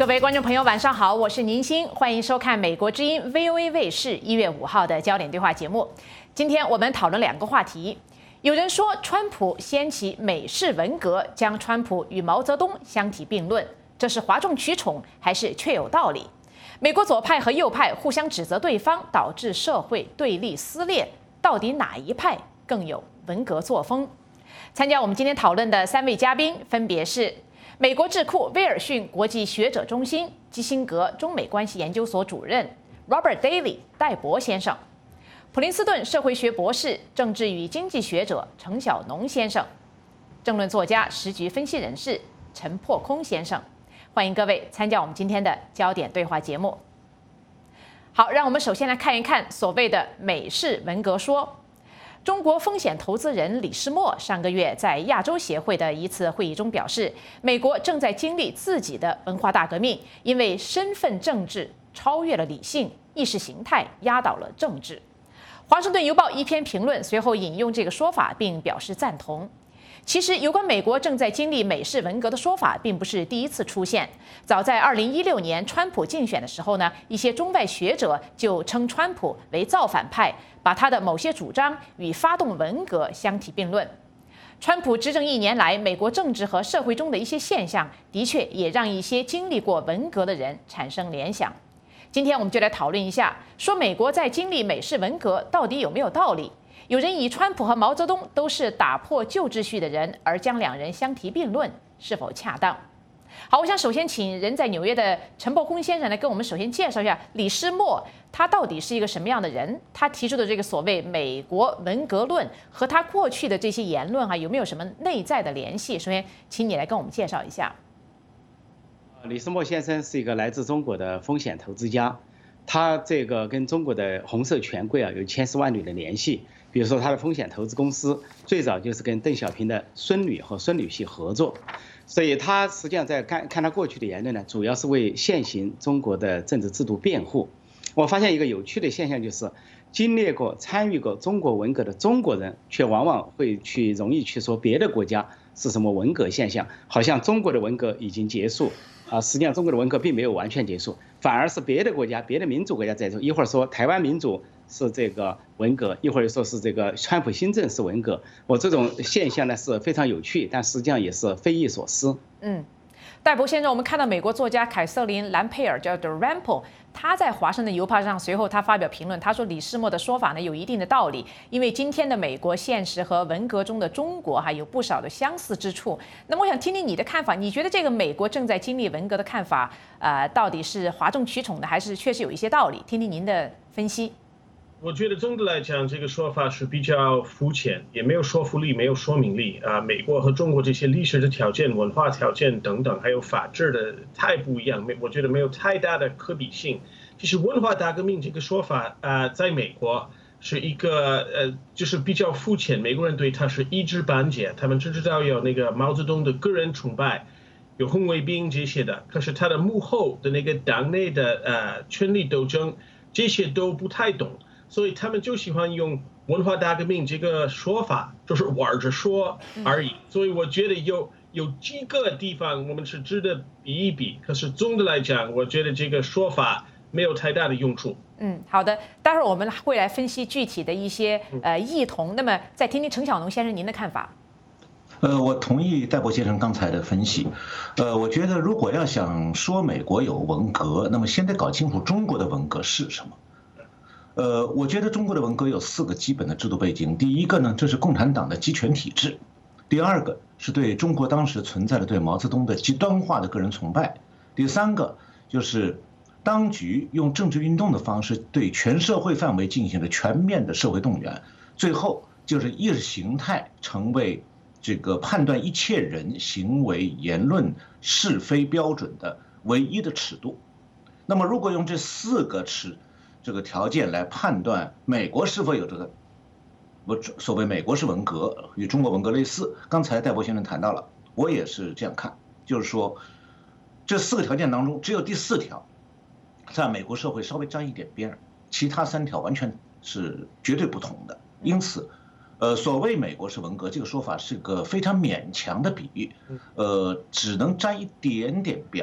各位观众朋友，晚上好，我是宁欣，欢迎收看美国之音 VOA 卫视1月5号的焦点对话节目。今天我们讨论2个话题。有人说，川普掀起美式文革，将川普与毛泽东相提并论，这是哗众取宠，还是确有道理？美国左派和右派互相指责对方，导致社会对立撕裂，到底哪一派更有文革作风？参加我们今天讨论的3位嘉宾分别是美国智库威尔逊国际学者中心基辛格中美关系研究所主任 Robert Daly 戴博先生，普林斯顿社会学博士、政治与经济学者程晓农先生，政论作家、时局分析人士陈破空先生。欢迎各位参加我们今天的焦点对话节目。好，让我们首先来看一看所谓的美式文革说。中国风险投资人李世默上个月在亚洲协会的一次会议中表示，美国正在经历自己的文化大革命，因为身份政治超越了理性，意识形态压倒了政治。华盛顿邮报一篇评论随后引用这个说法，并表示赞同。其实，有关美国正在经历美式文革的说法，并不是第一次出现。早在2016年川普竞选的时候呢，一些中外学者就称川普为造反派，把他的某些主张与发动文革相提并论。川普执政1年来，美国政治和社会中的一些现象，的确也让一些经历过文革的人产生联想。今天我们就来讨论一下，说美国在经历美式文革到底有没有道理？有人以川普和毛泽东都是打破旧秩序的人，而将2人相提并论，是否恰当？好，我想首先请人在纽约的陈破空先生来跟我们首先介绍一下李世默他到底是一个什么样的人，他提出的这个所谓美国文革论和他过去的这些言论有没有什么内在的联系？首先请你来跟我们介绍一下。 李世默先生是一个来自中国的风险投资家，他这个跟中国的红色权贵有千丝万缕的联系。比如说，他的风险投资公司最早就是跟邓小平的孙女和孙女婿合作，所以他实际上在看他过去的言论呢，主要是为现行中国的政治制度辩护。我发现一个有趣的现象，就是经历过、参与过中国文革的中国人，却往往会容易去说别的国家是什么文革现象，好像中国的文革已经结束。实际上中国的文革并没有完全结束，反而是别的国家、别的民主国家在做。一会儿说台湾民主是这个文革，一会儿又说是这个川普新政是文革。我这种现象呢是非常有趣，但实际上也是匪夷所思。 戴博先生，我们看到美国作家凯瑟琳·兰佩尔叫 The Rampel， 他在华盛顿邮报上随后他发表评论，他说李世默的说法呢有一定的道理，因为今天的美国现实和文革中的中国还有不少的相似之处。那么我想听听你的看法，你觉得这个美国正在经历文革的看法，到底是哗众取宠的，还是确实有一些道理？听听您的分析。 我觉得总的来讲，这个说法是比较肤浅，也没有说服力，没有说明力啊。美国和中国这些历史的条件、文化条件等等，还有法治的太不一样，我觉得没有太大的可比性。其实文化大革命这个说法在美国是一个就是比较肤浅，美国人对它是一知半解，他们只知道有那个毛泽东的个人崇拜，有红卫兵这些的，可是他的幕后的那个党内的权力斗争，这些都不太懂。所以他们就喜欢用文化大革命这个说法，就是玩着说而已。所以我觉得有几个地方我们是值得比一比，可是总的来讲，我觉得这个说法没有太大的用处。 好的，待会儿我们会来分析具体的一些异同。那么再听听程晓农先生您的看法。 我同意戴博先生刚才的分析。我觉得如果要想说美国有文革，那么先得搞清楚中国的文革是什么。我觉得中国的文革有4个基本的制度背景。第一个呢，这是共产党的集权体制；第二个是对中国当时存在的对毛泽东的极端化的个人崇拜；第3个就是当局用政治运动的方式对全社会范围进行了全面的社会动员；最后就是意识形态成为这个判断一切人行为言论是非标准的唯一的尺度。那么如果用这4个这个条件来判断美国是否有这个所谓美国式文革与中国文革类似，刚才戴博先生谈到了，我也是这样看，就是说这4个条件当中，只有第4条在美国社会稍微沾一点边，其他3条完全是绝对不同的。因此，所谓美国式文革这个说法是个非常勉强的比喻，只能沾一点点边儿。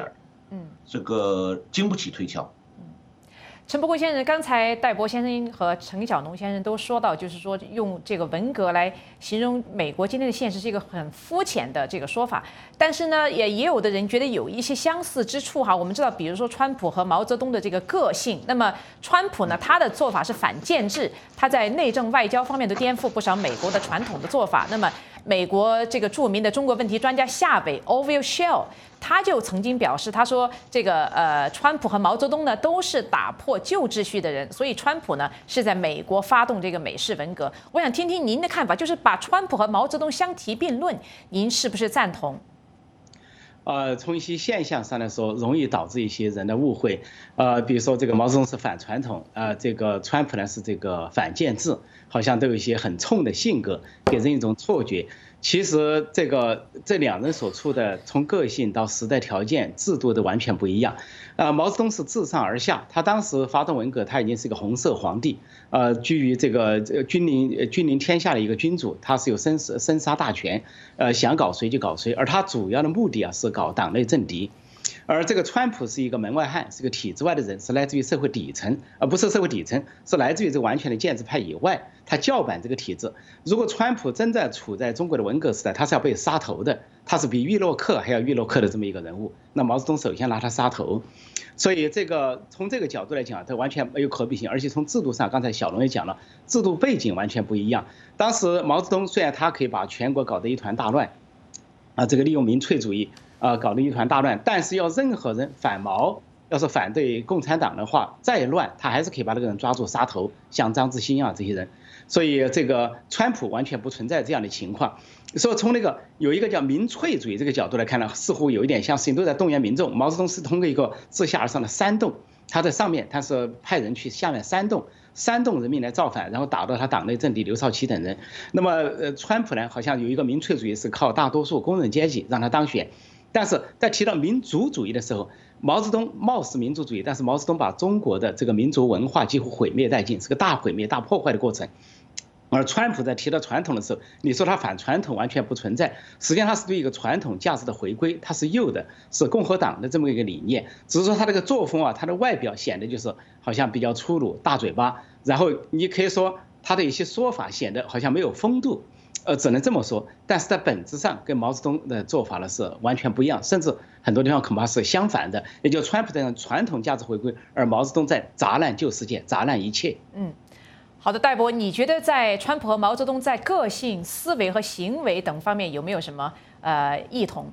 这个经不起推敲。 陈伯聩先生，刚才戴博先生和陈小农先生都说到，就是说用这个文革来形容美国今天的现实是一个很肤浅的这个说法。但是呢，也有的人觉得有一些相似之处哈。我们知道，比如说川普和毛泽东的这个个性。那么川普呢，他的做法是反建制，他在内政外交方面都颠覆不少美国的传统的做法。那么美国这个著名的中国问题专家夏伟 Orville Schell， 他就曾经表示，他说这个川普和毛泽东呢都是打破旧秩序的人，所以川普呢是在美国发动这个美式文革。我想听听您的看法，就是把川普和毛泽东相提并论，您是不是赞同？ 从一些现象上来说，容易导致一些人的误会。比如说这个毛泽东是反传统，这个川普呢是这个反建制，好像都有一些很冲的性格，给人一种错觉。其实这两人所处的从个性到时代条件、制度都完全不一样。毛泽东是自上而下，他当时发动文革，他已经是一个红色皇帝，居于这个君临天下的一个君主，他是有生杀大权，想搞谁就搞谁，而他主要的目的是搞党内政敌。而这个川普是一个门外汉，是个体制外的人，是来自于社会底层，而不是社会底层，是来自于这个完全的建制派以外，他叫板这个体制。如果川普真的处在中国的文革时代，他是要被杀头的，他是比玉洛克还要玉洛克的这么一个人物。那毛泽东首先拿他杀头，所以从这个角度来讲，它完全没有可比性。而且从制度上，刚才小龙也讲了，制度背景完全不一样。当时毛泽东虽然他可以把全国搞得一团大乱，这个利用民粹主义。搞得一团大乱，但是要任何人反毛，要是反对共产党的话，再乱他还是可以把那个人抓住杀头，像张之臻啊这些人。所以这个川普完全不存在这样的情况。所以从那个有一个叫民粹主义这个角度来看呢，似乎有一点像事情都在动员民众。毛泽东是通过一个自下而上的煽动，他在上面他是派人去下面煽动人民来造反，然后打到他党内政敌刘少奇等人。那么川普呢，好像有一个民粹主义是靠大多数工人阶级让他当选。但是在提到民族主义的时候，毛泽东貌似民族主义，但是毛泽东把中国的这个民族文化几乎毁灭殆尽，是个大毁灭、大破坏的过程。而川普在提到传统的时候，你说他反传统完全不存在，实际上他是对一个传统价值的回归，他是右的，是共和党的这么一个理念。只是说他这个作风啊，他的外表显得就是好像比较粗鲁、大嘴巴，然后你可以说他的一些说法显得好像没有风度。只能这么说，但是在本质上跟毛泽东的做法呢是完全不一样，甚至很多地方恐怕是相反的。也就川普在传统价值回归，而毛泽东在砸烂旧世界，砸烂一切。 好的，戴博，你觉得在川普和毛泽东在个性、思维和行为等方面有没有什么异同？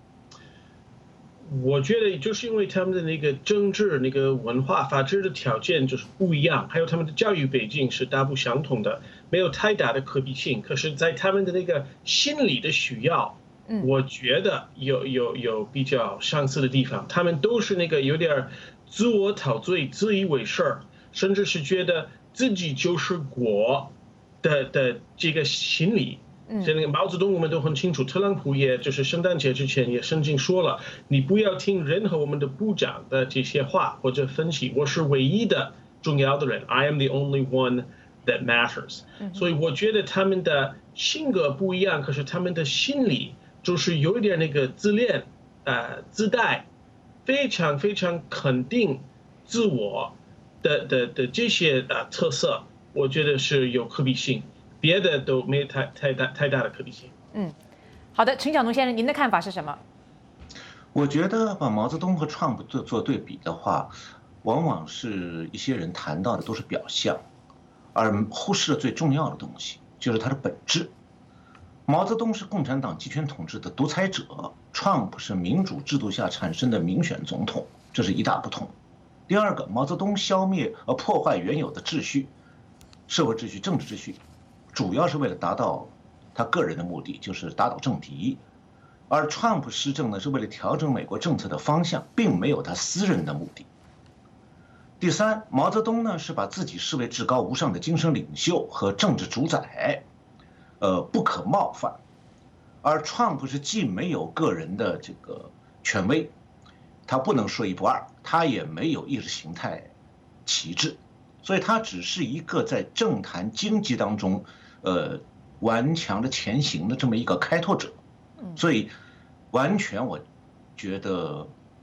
我觉得就是因为他们的那个政治、那个文化、法治的条件就是不一样，还有他们的教育背景是大不相同的，没有太大的可比性。可是，在他们的那个心理的需要，我觉得有比较相似的地方。他们都是那个有点自我陶醉、自以为是，甚至是觉得自己就是国的这个心理。所以那个毛泽东我们都很清楚，特朗普也就是圣诞节之前也曾经说了，你不要听任何我们的部长的这些话或者分析，我是唯一的重要的人 ，I am the only one that matters。所以我觉得他们的性格不一样，可是他们的心理就是有一点那个自恋，自带，非常非常肯定自我的这些特色，我觉得是有可比性。别的都没有太大的可比性。 好的，陈小农先生，您的看法是什么？ 我觉得把毛泽东和川普做对比的话，往往是一些人谈到的都是表象，而忽视了最重要的东西，就是它的本质。毛泽东是共产党集权统治的独裁者，川普是民主制度下产生的民选总统，这是一大不同。第二个，毛泽东消灭破坏原有的秩序，社会秩序、政治秩序。主要是为了达到他个人的目的，就是打倒政敌，而川普施政呢，是为了调整美国政策的方向，并没有他私人的目的。第三，毛泽东呢是把自己视为至高无上的精神领袖和政治主宰，不可冒犯，而川普是既没有个人的这个权威，他不能说一不二，他也没有意识形态旗帜，所以他只是一个在政坛经济当中。顽强的前行的这么一个开拓者，所以完全我觉得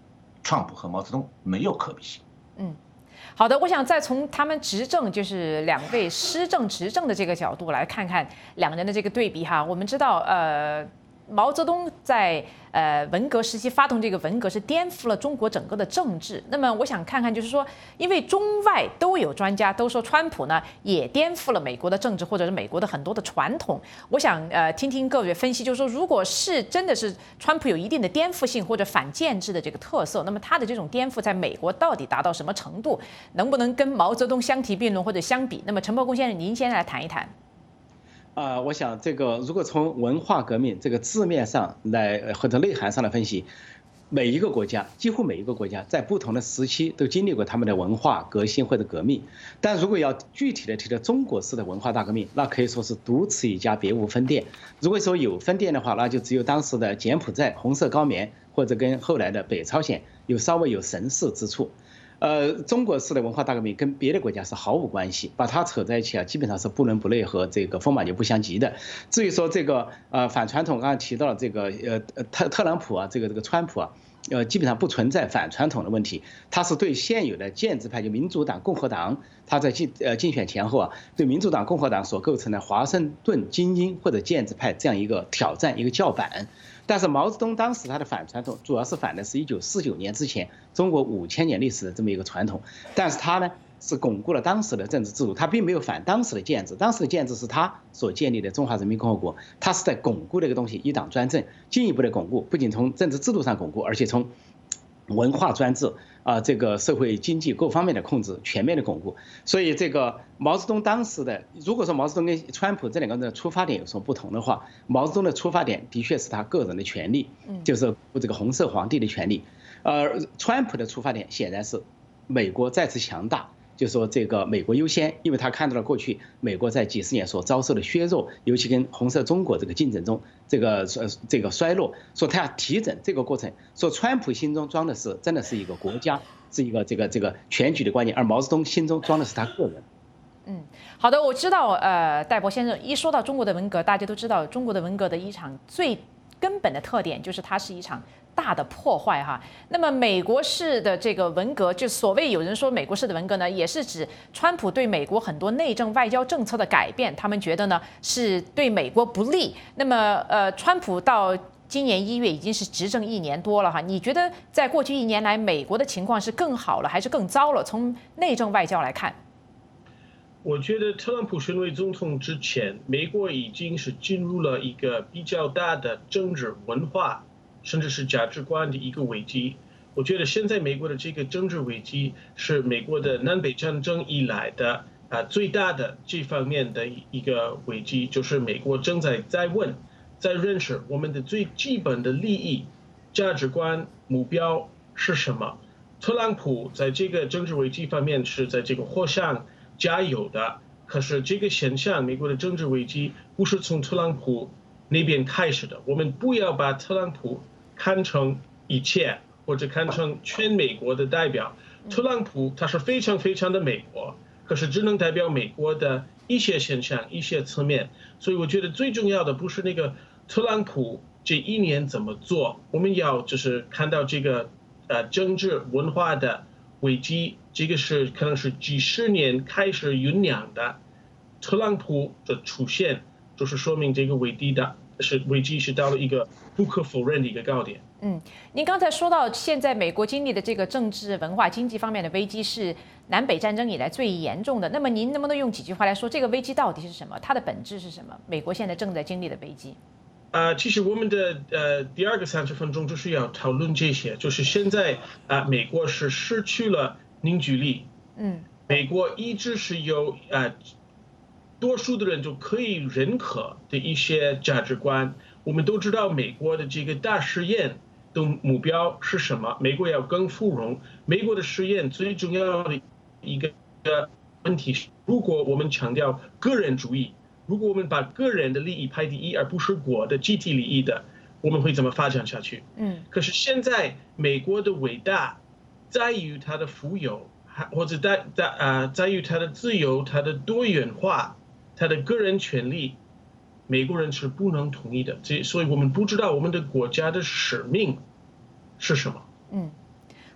川普和毛泽东没有可比性。 好的，我想再从他们执政，就是两位施政执政的这个角度来看看两人的这个对比哈。我们知道，毛泽东在文革时期发动这个文革是颠覆了中国整个的政治。那么我想看看，就是说，因为中外都有专家都说川普呢也颠覆了美国的政治，或者是美国的很多的传统。我想听听各位分析，就是说，如果是真的是川普有一定的颠覆性或者反建制的这个特色，那么他的这种颠覆在美国到底达到什么程度？能不能跟毛泽东相提并论或者相比？那么陈伯公先生，您先来谈一谈。 我想这个如果从文化革命这个字面上来或者内涵上来分析，每一个国家几乎每一个国家在不同的时期都经历过他们的文化革新或者革命，但如果要具体的提到中国式的文化大革命，那可以说是独此一家，别无分店。如果说有分店的话，那就只有当时的柬埔寨红色高棉，或者跟后来的北朝鲜稍微有神似之处。中国式的文化大革命跟别的国家是毫无关系，把它扯在一起基本上是不伦不类和这个风马牛不相及的。至于说这个反传统，刚才提到了这个特朗普啊，这个川普啊，基本上不存在反传统的问题，他是对现有的建制派就民主党、共和党，他在竞选前后啊，对民主党、共和党所构成的华盛顿精英或者建制派这样一个挑战，一个叫板。但是毛泽东当时他的反传统主要是反的是1949年之前中国5000年历史的这么一个传统，但是他呢是巩固了当时的政治制度，他并没有反当时的建制，当时的建制是他所建立的中华人民共和国，他是在巩固这个东西，一党专政，进一步的巩固，不仅从政治制度上巩固，而且从文化专制这个社会经济各方面的控制全面的巩固。所以这个毛泽东当时的，如果说毛泽东跟川普这两个人的出发点有所不同的话，毛泽东的出发点的确是他个人的权利，就是这个红色皇帝的权利，川普的出发点显然是美国再次强大，就说这个美国优先，因为他看到了过去美国在几十年所遭受的削弱，尤其跟红色中国这个竞争中这个衰落，说他要提整这个过程，说川普心中装的是真的是一个国家，是一个这个全局的观念，而毛泽东心中装的是他个人。 好的，我知道，戴博先生一说到中国的文革，大家都知道中国的文革的一场最根本的特点就是它是一场大的破坏哈。那么美国式的这个文革，就所谓有人说美国式的文革呢，也是指川普对美国很多内政外交政策的改变，他们觉得呢是对美国不利。那么川普到今年1月已经是执政1年多了哈，你觉得在过去1年来，美国的情况是更好了还是更糟了？从内政外交来看， 我觉得特朗普选为总统之前，美国已经是进入了一个比较大的政治文化，甚至是价值观的一个危机。我觉得现在美国的这个政治危机是美国的南北战争以来的最大的这方面的一个危机，就是美国正在问，在认识我们的最基本的利益、价值观、目标是什么。特朗普在这个政治危机方面是在这个火上加油的，可是这个现象，美国的政治危机不是从特朗普那边开始的。我们不要把特朗普看成一切，或者看成全美国的代表。特朗普他是非常非常的美国，可是只能代表美国的一些现象、一些层面。所以我觉得最重要的不是那个特朗普这1年怎么做，我们要就是看到这个政治文化的危机，这个是可能是几十年开始酝酿的。特朗普的出现，就是说明这个危机是到了一个不可否认的一个高点。 您刚才说到现在美国经历的这个政治、文化、经济方面的危机是南北战争以来最严重的。那么您能不能用几句话来说这个危机到底是什么？它的本质是什么？美国现在正在经历的危机。 其实我们的第二个30分钟就是要讨论这些，就是现在美国是失去了凝聚力。美国一直是有多数的人就可以认可的一些价值观。我们都知道美国的这个大实验的目标是什么？美国要更富荣。美国的实验最重要的一个问题是，如果我们强调个人主义，如果我们把个人的利益排第一，而不是国的集体利益的，我们会怎么发展下去？可是现在美国的伟大在于它的富有，或者在于它的自由、它的多元化、它的个人权利，美国人是不能同意的。所以我们不知道我们的国家的使命是什么。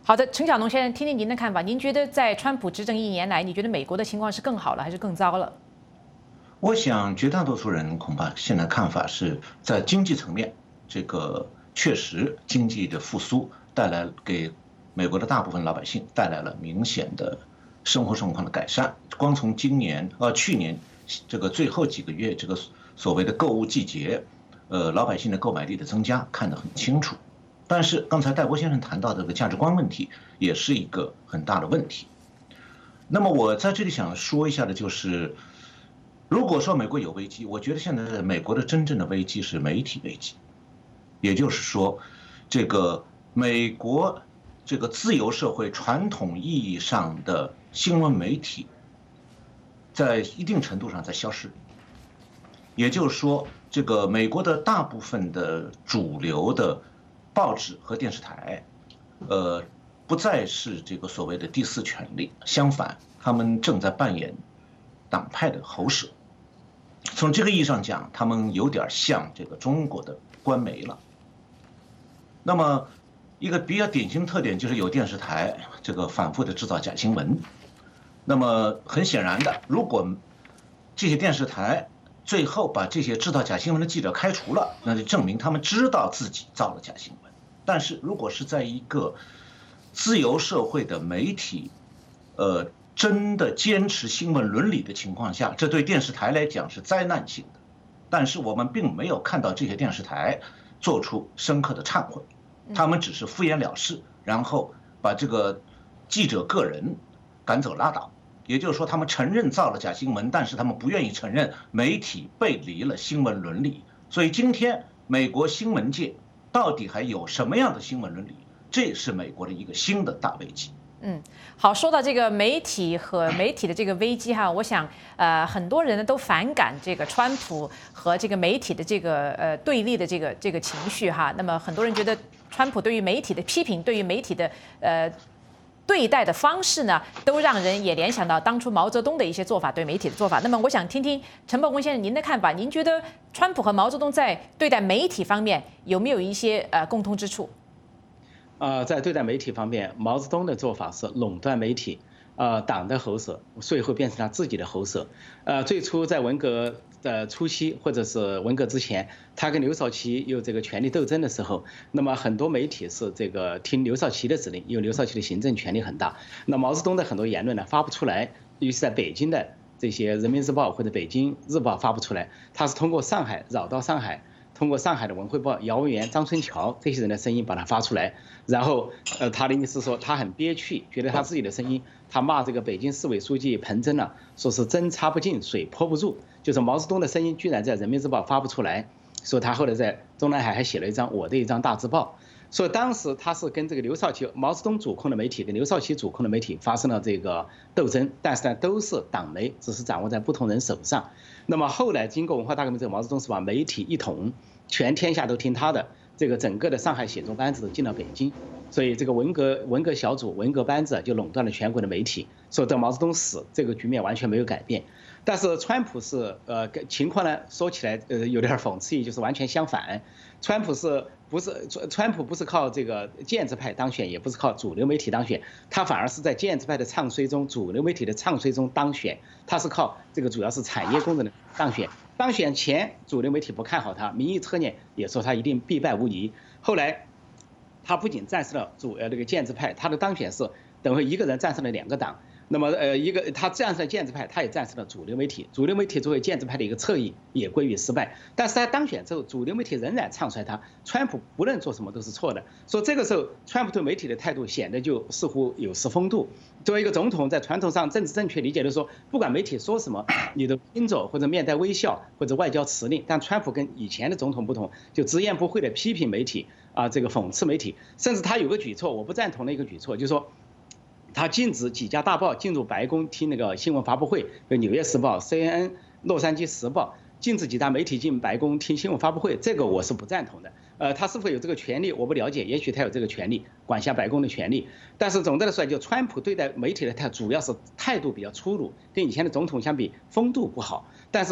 好的，陈小农先生，听听您的看法。您觉得在川普执政1年来，你觉得美国的情况是更好了还是更糟了？ 我想绝大多数人恐怕现在看法是在经济层面，这个确实经济的复苏带来给美国的大部分老百姓带来了明显的生活状况的改善。光从去年这个最后几个月这个所谓的购物季节，老百姓的购买力的增加看得很清楚。但是刚才戴博先生谈到的这个价值观问题，也是一个很大的问题。那么我在这里想说一下的就是，如果说美国有危机，我觉得现在美国的真正的危机是媒体危机，也就是说，这个美国这个自由社会传统意义上的新闻媒体，在一定程度上在消失。也就是说，这个美国的大部分的主流的报纸和电视台，不再是这个所谓的第四权力，相反，他们正在扮演党派的喉舌。从这个意义上讲，他们有点像这个中国的官媒了。那么，一个比较典型的特点就是有电视台这个反复的制造假新闻。那么很显然的，如果这些电视台最后把这些制造假新闻的记者开除了，那就证明他们知道自己造了假新闻。但是如果是在一个自由社会的媒体，真的坚持新闻伦理的情况下，这对电视台来讲是灾难性的。但是我们并没有看到这些电视台做出深刻的忏悔，他们只是敷衍了事，然后把这个记者个人赶走拉倒。也就是说，他们承认造了假新闻，但是他们不愿意承认媒体背离了新闻伦理。所以今天美国新闻界到底还有什么样的新闻伦理？这是美国的一个新的大危机。 好，说到这个媒体和媒体的这个危机哈，我想很多人呢都反感这个川普和这个媒体的这个对立的这个情绪哈。那么很多人觉得川普对于媒体的批评，对于媒体的对待的方式呢，都让人也联想到当初毛泽东的一些做法，对媒体的做法。那么我想听听陈伯公先生您的看法，您觉得川普和毛泽东在对待媒体方面有没有一些共通之处？ 在对待媒体方面，毛泽东的做法是垄断媒体，党的喉舌，最后变成他自己的喉舌。最初在文革的初期，或者是文革之前，他跟刘少奇有这个权力斗争的时候，那么很多媒体是这个听刘少奇的指令，因为刘少奇的行政权力很大。那毛泽东的很多言论呢发不出来，于是在北京的这些人民日报或者北京日报发不出来，他是通过上海绕到上海。通过上海的文汇报姚文元、张春桥这些人的声音把它发出来，然后他的意思说他很憋屈，觉得他自己的声音，他骂这个北京市委书记彭真呢，说是针插不进，水泼不入，就是毛泽东的声音居然在人民日报发不出来，说他后来在中南海还写了我的一张大字报，说当时他是跟这个刘少奇、毛泽东主控的媒体跟刘少奇主控的媒体发生了这个斗争，但是呢都是党媒，只是掌握在不同人手上。那么后来经过文化大革命之后，毛泽东是把媒体一统，全天下都听他的，这个整个的上海写作班子都进到北京，所以这个文革小组、文革班子就垄断了全国的媒体。所以到毛泽东死，这个局面完全没有改变。但是川普是情况呢，说起来有点讽刺意，就是完全相反。川普不是靠这个建制派当选，也不是靠主流媒体当选，他反而是在建制派的唱衰中、主流媒体的唱衰中当选。他是靠这个主要是产业工人的当选。当选前，主流媒体不看好他，民意测验也说他一定必败无疑。后来，他不仅战胜了这个建制派，他的当选是等于一个人战胜了2个党。那么他战胜了建制派，他也战胜了主流媒体。主流媒体作为建制派的一个侧翼，也归于失败。但是他当选之后，主流媒体仍然唱衰他，川普不论做什么都是错的。所以这个时候，川普对媒体的态度显得就似乎有失风度。作为一个总统，在传统上政治正确理解就是说，不管媒体说什么，你都听着或者面带微笑或者外交辞令。但川普跟以前的总统不同，就直言不讳的批评媒体这个讽刺媒体，甚至他有个举措，我不赞同的一个举措，就是说。他禁止几家大报进入白宫听那个新闻发布会，有《纽约时报》、CNN、洛杉矶时报，禁止几大媒体进白宫听新闻发布会，这个我是不赞同的。他是否有这个权利，我不了解，也许他有这个权利，管辖白宫的权利。但是总的来说，就川普对待媒体的主要是态度比较粗鲁，跟以前的总统相比，风度不好。但是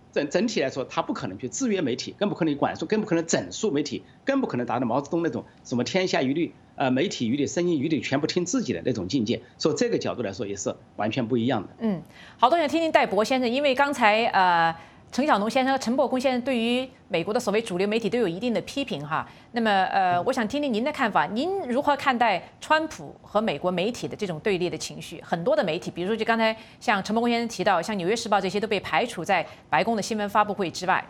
整体来说，他不可能去制约媒体，更不可能管束，更不可能整肃媒体，更不可能达到毛泽东那种什么天下一律，媒体一律，声音一律，全部听自己的那种境界。所以这个角度来说，也是完全不一样的。 好多人听听戴博先生，因为刚才陈晓农先生和陈伯公先生对于美国的所谓主流媒体都有一定的批评哈。那么我想听听您的看法，您如何看待川普和美国媒体的这种对立的情绪？很多的媒体，比如说就刚才像陈伯公先生提到，像《纽约时报》这些都被排除在白宫的新闻发布会之外。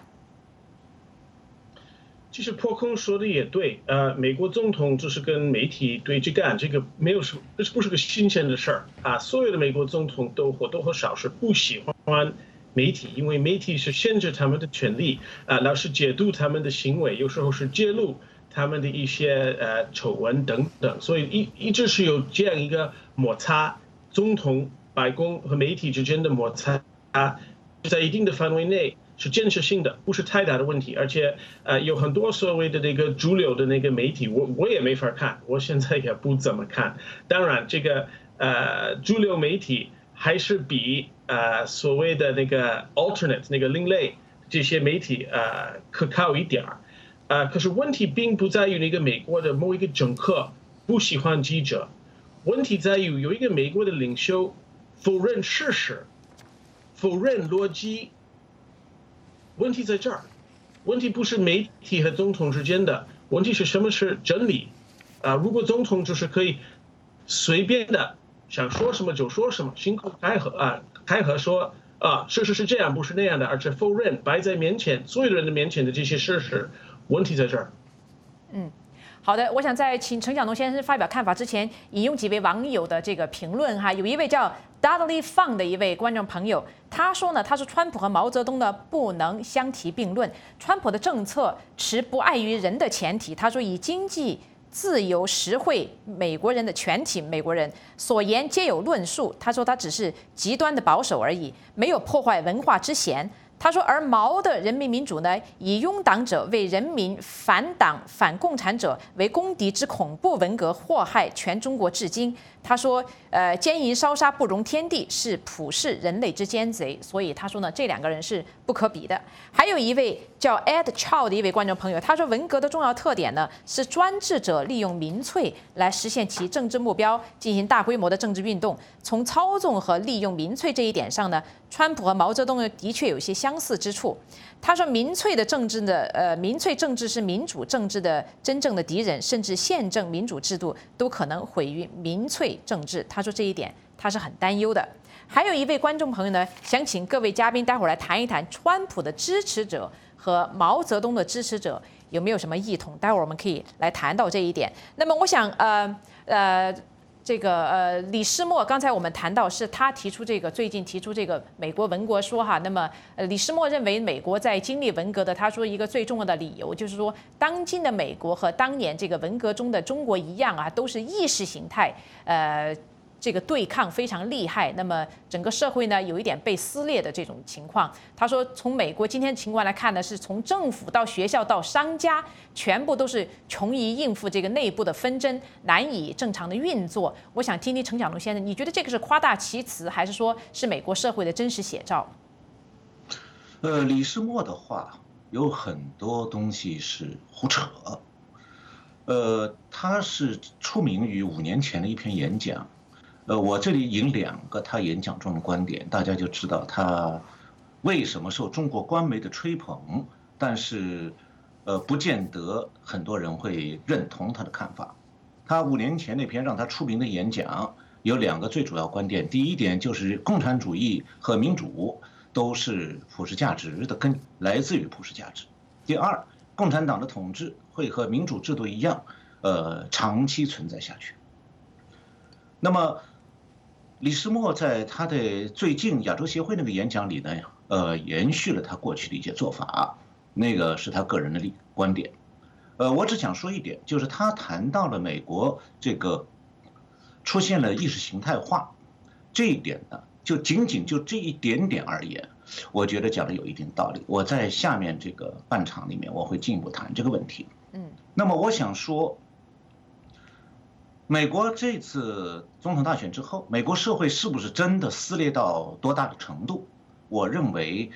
其实破空说的也对，美国总统就是跟媒体对着干，这个没有什么，这不是个新鲜的事儿啊。所有的美国总统都或多或少是不喜欢媒体，因为媒体是限制他们的权利，老是解读他们的行为，有时候是揭露他们的一些丑闻等等，所以一直是有这样一个摩擦，总统、白宫和媒体之间的摩擦，在一定的范围内是建设性的，不是太大的问题，而且有很多所谓的那个主流的那个媒体，我也没法看，我现在也不怎么看。当然，这个主流媒体还是比所谓的那个 alternate 那个另类这些媒体可靠一点儿。可是问题并不在于那个美国的某一个政客不喜欢记者，问题在于有一个美国的领袖否认事实，否认逻辑。问题在这儿，问题不是媒体和总统之间的，问题是什么是真理？如果总统就是可以随便的想说什么就说什么，信口开河说事实是这样不是那样的，而且否认摆在面前所有人的面前的这些事实，问题在这儿。 好的，我想在请陈晓农先生发表看法之前，引用几位网友的这个评论哈。有一位叫 Dudley Fun 的一位观众朋友，他说呢，他说川普和毛泽东呢不能相提并论，川普的政策持不碍于人的前提，他说以经济自由实惠美国人的全体美国人所言皆有论述，他说他只是极端的保守而已，没有破坏文化之嫌。他说，而毛的人民民主呢，以拥党者为人民，反党反共产者为公敌之恐怖文革，祸害全中国至今。他说，奸淫烧杀不容天地，是普世人类之奸贼。所以他说呢，这两个人是不可比的。还有一位叫 Ed Chow 的一位观众朋友，他说，文革的重要特点呢，是专制者利用民粹来实现其政治目标，进行大规模的政治运动。从操纵和利用民粹这一点上呢，川普和毛泽东呢的确有些相似之处。他说，民粹政治是民主政治的真正的敌人，甚至宪政民主制度都可能毁于民粹政治。他说这一点他是很担忧的。还有一位观众朋友呢，想请各位嘉宾待会儿来谈一谈川普的支持者和毛泽东的支持者有没有什么异同，待会儿我们可以来谈到这一点。那么我想这个李世默，刚才我们谈到是他提出这个最近提出这个美国文革说哈，那么李世默认为美国在经历文革的，他说一个最重要的理由就是说，当今的美国和当年这个文革中的中国一样啊，都是意识形态这个对抗非常厉害，那么整个社会呢有一点被撕裂的这种情况。他说，从美国今天情况来看呢，是从政府到学校到商家，全部都是穷于应付这个内部的纷争，难以正常的运作。我想听听陈晓农先生，你觉得这个是夸大其词，还是说是美国社会的真实写照？ 李世默的话有很多东西是胡扯。他是出名于5年前的一篇演讲。我这里引2个他演讲中的观点，大家就知道他为什么受中国官媒的吹捧，但是不见得很多人会认同他的看法。他5年前那篇让他出名的演讲有2个最主要观点，第一点就是共产主义和民主都是普世价值的根，来自于普世价值。第二，共产党的统治会和民主制度一样，长期存在下去。那么李世默在他的最近亚洲协会那个演讲里呢，延续了他过去的一些做法，那个是他个人的观点。我只想说一点，就是他谈到了美国这个出现了意识形态化，这一点呢，就仅仅就这一点点而言，我觉得讲的有一定道理。我在下面这个半场里面我会进一步谈这个问题。那么我想说，美国这次总统大选之后，美国社会是不是真的撕裂到多大的程度？我认为，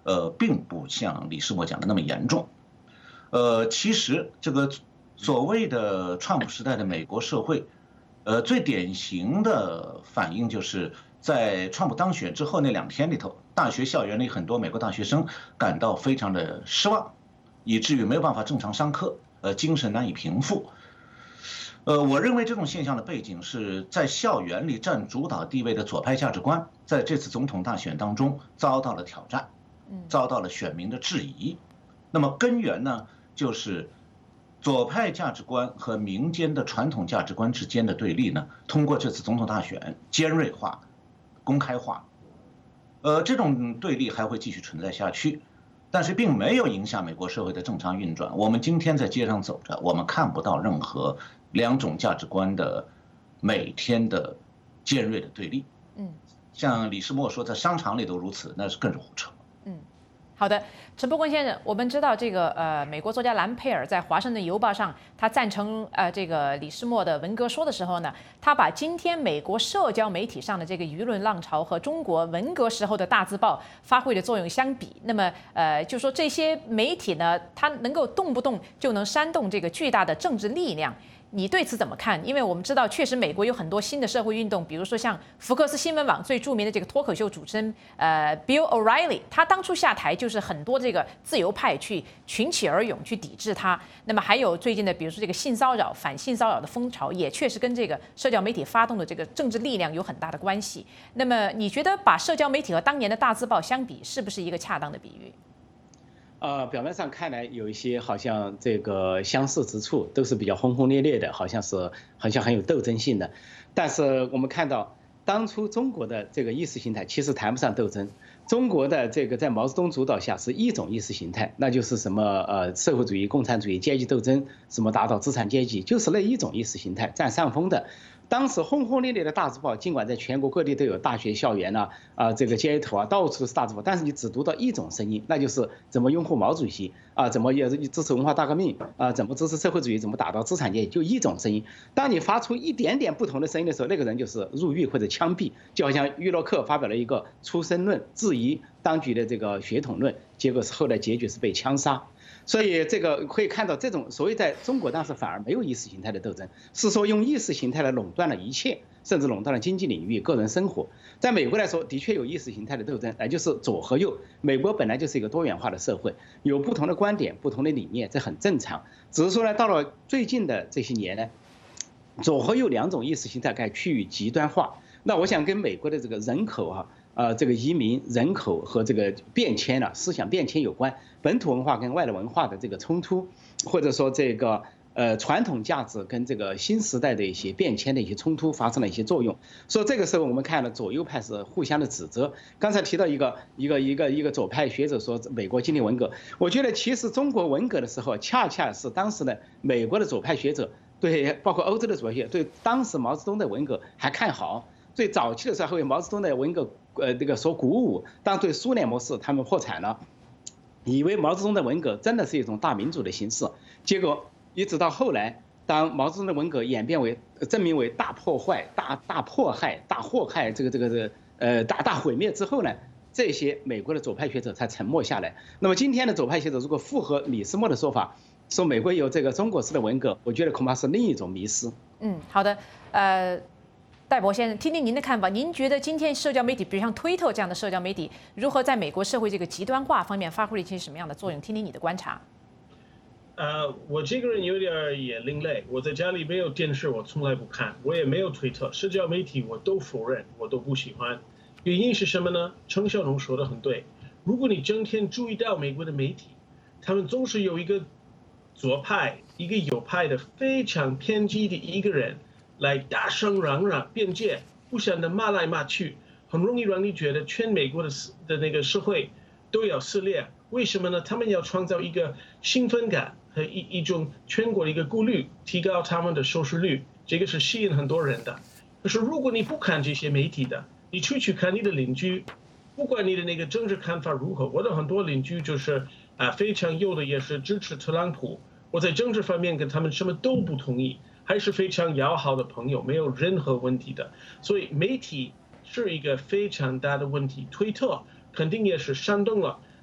并不像李世默讲的那么严重。其实这个所谓的川普时代的美国社会，最典型的反应就是在川普当选之后那2天里头，大学校园里很多美国大学生感到非常的失望，以至于没有办法正常上课，精神难以平复。我认为这种现象的背景是在校园里占主导地位的左派价值观，在这次总统大选当中遭到了挑战，遭到了选民的质疑。那么根源呢，就是左派价值观和民间的传统价值观之间的对立呢，通过这次总统大选尖锐化、公开化。这种对立还会继续存在下去，但是并没有影响美国社会的正常运转。我们今天在街上走着，我们看不到任何2种价值观的每天的尖锐的对立。像李世默说，在商场里都如此，那是更是胡扯。 好的，陈伯坤先生，我们知道这个美国作家兰佩尔在《华盛顿邮报》上，他赞成这个李世默的文革说的时候呢，他把今天美国社交媒体上的这个舆论浪潮和中国文革时候的大字报发挥的作用相比，那么就说这些媒体呢，它能够动不动就能煽动这个巨大的政治力量。你对此怎么看？因为我们知道，确实美国有很多新的社会运动，比如说像福克斯新闻网最著名的这个脱口秀主持人Bill O'Reilly， 他当初下台就是很多这个自由派去群起而涌去抵制他。那么还有最近的，比如说这个性骚扰、反性骚扰的风潮，也确实跟这个社交媒体发动的这个政治力量有很大的关系。那么你觉得把社交媒体和当年的大字报相比，是不是一个恰当的比喻？ 表面上看来有一些好像这个相似之处，都是比较轰轰烈烈的，好像很有斗争性的。但是我们看到，当初中国的这个意识形态其实谈不上斗争，中国的这个在毛泽东主导下是一种意识形态，那就是什么社会主义、共产主义、阶级斗争，什么打倒资产阶级，就是那一种意识形态占上风的。当时轰轰烈烈的大字报，尽管在全国各地都有大学校园这个街头到处都是大字报，但是你只读到一种声音，那就是怎么拥护毛主席怎么支持文化大革命怎么支持社会主义，怎么打倒资产阶级，就一种声音。当你发出一点点不同的声音的时候，那个人就是入狱或者枪毙。就好像于洛克发表了一个出生论，质疑当局的这个血统论，结果是后来结局是被枪杀。所以这个可以看到，这种所谓在中国当时反而没有意识形态的斗争，是说用意识形态来垄断了一切，甚至垄断了经济领域、个人生活。在美国来说，的确有意识形态的斗争，那就是左和右。美国本来就是一个多元化的社会，有不同的观点、不同的理念，这很正常。只是说呢，到了最近的这些年呢，左和右2种意识形态该趋于极端化。那我想跟美国的这个人口这个移民人口和这个变迁思想变迁有关，本土文化跟外来文化的这个冲突，或者说这个传统价值跟这个新时代的一些变迁的一些冲突发生了一些作用。所以这个时候我们看了左右派是互相的指责。刚才提到一个左派学者说美国经历文革，我觉得其实中国文革的时候，恰恰是当时的美国的左派学者对包括欧洲的左派学者对当时毛泽东的文革还看好。最早期的时候还为毛泽东的文革这个所鼓舞，当对苏联模式他们破产了，以为毛泽东的文革真的是一种大民主的形式。结果一直到后来，当毛泽东的文革演变为证明为大破坏、大迫害、大祸害这个大毁灭之后呢，这些美国的左派学者才沉默下来。那么今天的左派学者如果符合李世默的说法，说美国有这个中国式的文革，我觉得恐怕是另一种迷思。 好的，戴博先生，听听您的看法。您觉得今天社交媒体，比如像推特这样的社交媒体，如何在美国社会这个极端化方面发挥了一些什么样的作用？听听你的观察。 我这个人有点也另类，我在家里没有电视，我从来不看，我也没有推特，社交媒体我都否认，我都不喜欢。原因是什么呢？程晓农说的很对，如果你整天注意到美国的媒体，他们总是有一个左派、一个右派的非常偏激的一个人。来大声嚷嚷辩解，互相的骂来骂去，很容易让你觉得全美国的那个社会都要撕裂。为什么呢？他们要创造一个兴奋感和一种全国的一个顾虑，提高他们的收视率，这个是吸引很多人的。可是如果你不看这些媒体的，你出去看你的邻居，不管你的那个政治看法如何，我的很多邻居就是非常右的，也是支持特朗普，我在政治方面跟他们什么都不同意。还是非常要好的朋友，没有任何问题的。所以媒体是一个非常大的问题，推特肯定也是煽动了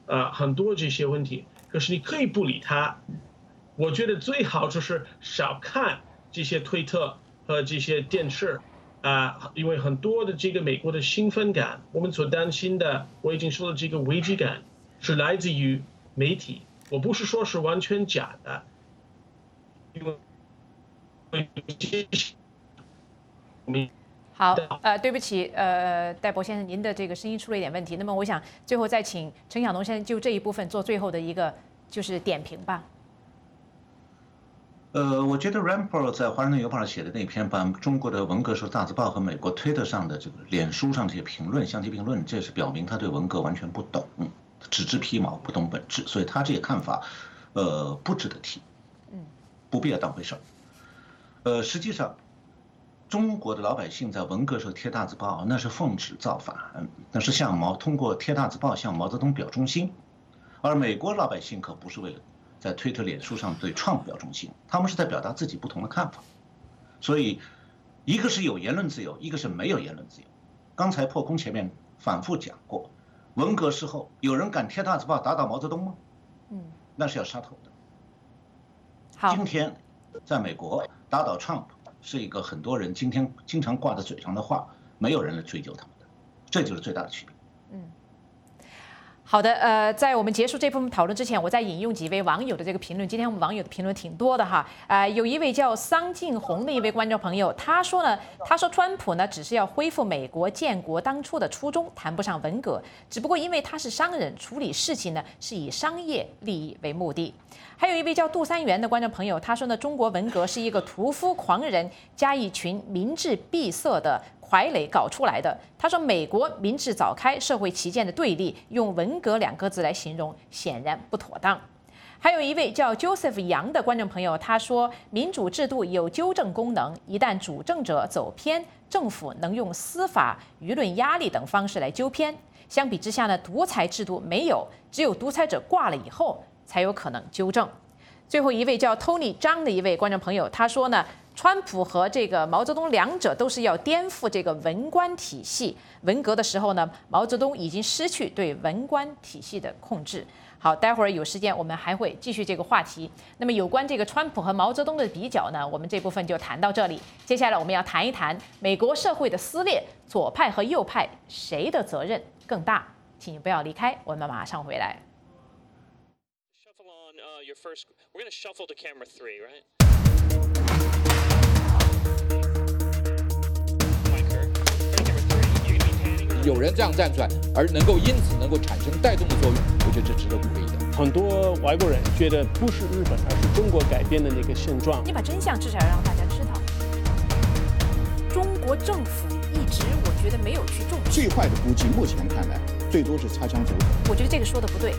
很多这些问题。可是你可以不理他，我觉得最好就是少看这些推特和这些电视。因为很多的这个美国的兴奋感，我们所担心的，我已经说了，这个危机感是来自于媒体。我不是说是完全假的，因为好，对不起，戴博先生，您的这个声音出了一点问题。那么我想最后再请陈晓农先生就这一部分做最后的一个就是点评吧。 我觉得 Rand Paul 在《华盛顿邮报》上写的那篇，把中国的文革时候大字报和美国推特上的这个脸书上这些评论相提并论，这是表明他对文革完全不懂，只知皮毛不懂本质，所以他这些看法，不值得提，不必要当回事儿。实际上，中国的老百姓在文革时候贴大字报，那是奉旨造反，那是通过贴大字报向毛泽东表忠心，而美国老百姓可不是为了在推特、脸书上对Trump表忠心，他们是在表达自己不同的看法。所以，一个是有言论自由，一个是没有言论自由。刚才破空前面反复讲过，文革时候有人敢贴大字报打倒毛泽东吗？那是要杀头的。 好， 今天在美国打倒Trump是一个很多人今天经常挂在嘴上的话，没有人来追究他们的，这就是最大的区别。 好的，在我们结束这部分讨论之前，我再引用几位网友的这个评论。今天我们网友的评论挺多的哈，有一位叫桑敬红的一位观众朋友，他说川普呢只是要恢复美国建国当初的初衷，谈不上文革，只不过因为他是商人，处理事情呢是以商业利益为目的。还有一位叫杜三元的观众朋友，他说呢，中国文革是一个屠夫狂人加一群民智闭塞的傀儡搞出来的。他说，美国民智早开，社会旗舰的对立，用文革2个字来形容，显然不妥当。还有一位叫 Joseph 杨的观众朋友，他说，民主制度有纠正功能，一旦主政者走偏，政府能用司法、舆论压力等方式来纠偏。相比之下呢，独裁制度没有，只有独裁者挂了以后才有可能纠正。最后一位叫 Tony 张的一位观众朋友，他说呢，川普和这个毛泽东两者都是要颠覆这个文官体系。文革的时候呢，毛泽东已经失去对文官体系的控制。好，待会儿有时间我们还会继续这个话题。那么有关这个川普和毛泽东的比较呢，我们这部分就谈到这里。接下来我们要谈一谈美国社会的撕裂，左派和右派谁的责任更大？请你不要离开，我们马上回来。 Your first, we're going to shuffle to camera 3, right? Camera 3, 有人这样站出来，而因此能够产生带动的作用，我觉得这值得鼓励的。 很多外国人觉得不是日本，而是中国改变的那个现状。 你把真相至少要让大家知道。中国政府一直，我觉得没有去重视。 最坏的估计，目前看来，最多是擦枪走火。 我觉得这个说的不对。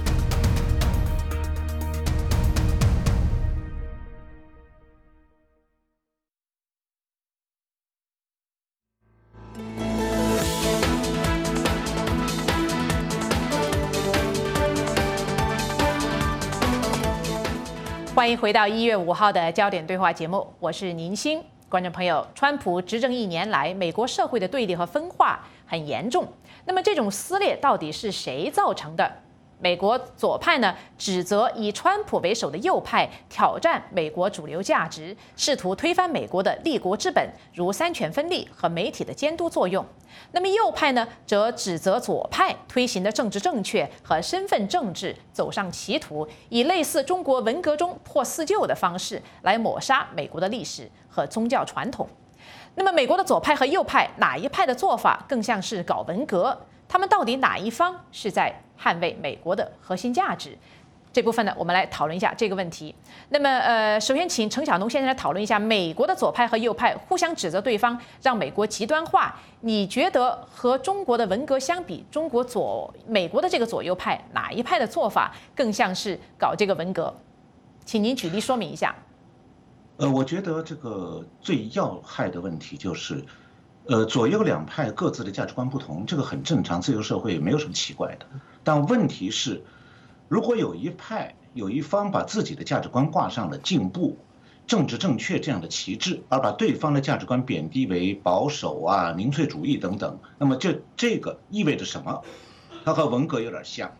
欢迎回到1月5号的焦点对话节目，我是宁欣。观众朋友，川普执政1年来，美国社会的对立和分化很严重。那么这种撕裂到底是谁造成的？美国左派呢，指责以川普为首的右派挑战美国主流价值，试图推翻美国的立国之本，如三权分立和媒体的监督作用。那么右派呢，则指责左派推行的政治正确和身份政治走上歧途，以类似中国文革中破四旧的方式来抹杀美国的历史和宗教传统。那么美国的左派和右派哪一派的做法更像是搞文革？他们到底哪一方是在捍卫美国的核心价值？这部分呢，我们来讨论一下这个问题。那么，首先请陈晓农先生来讨论一下美国的左派和右派互相指责对方，让美国极端化。你觉得和中国的文革相比，美国的这个左右派哪一派的做法更像是搞这个文革？请您举例说明一下。 我觉得这个最要害的问题就是，左右两派各自的价值观不同，这个很正常，自由社会没有什么奇怪的。但问题是，如果有一方把自己的价值观挂上了进步、政治正确这样的旗帜，而把对方的价值观贬低为保守啊、民粹主义等等，那么这个意味着什么？它和文革有点像。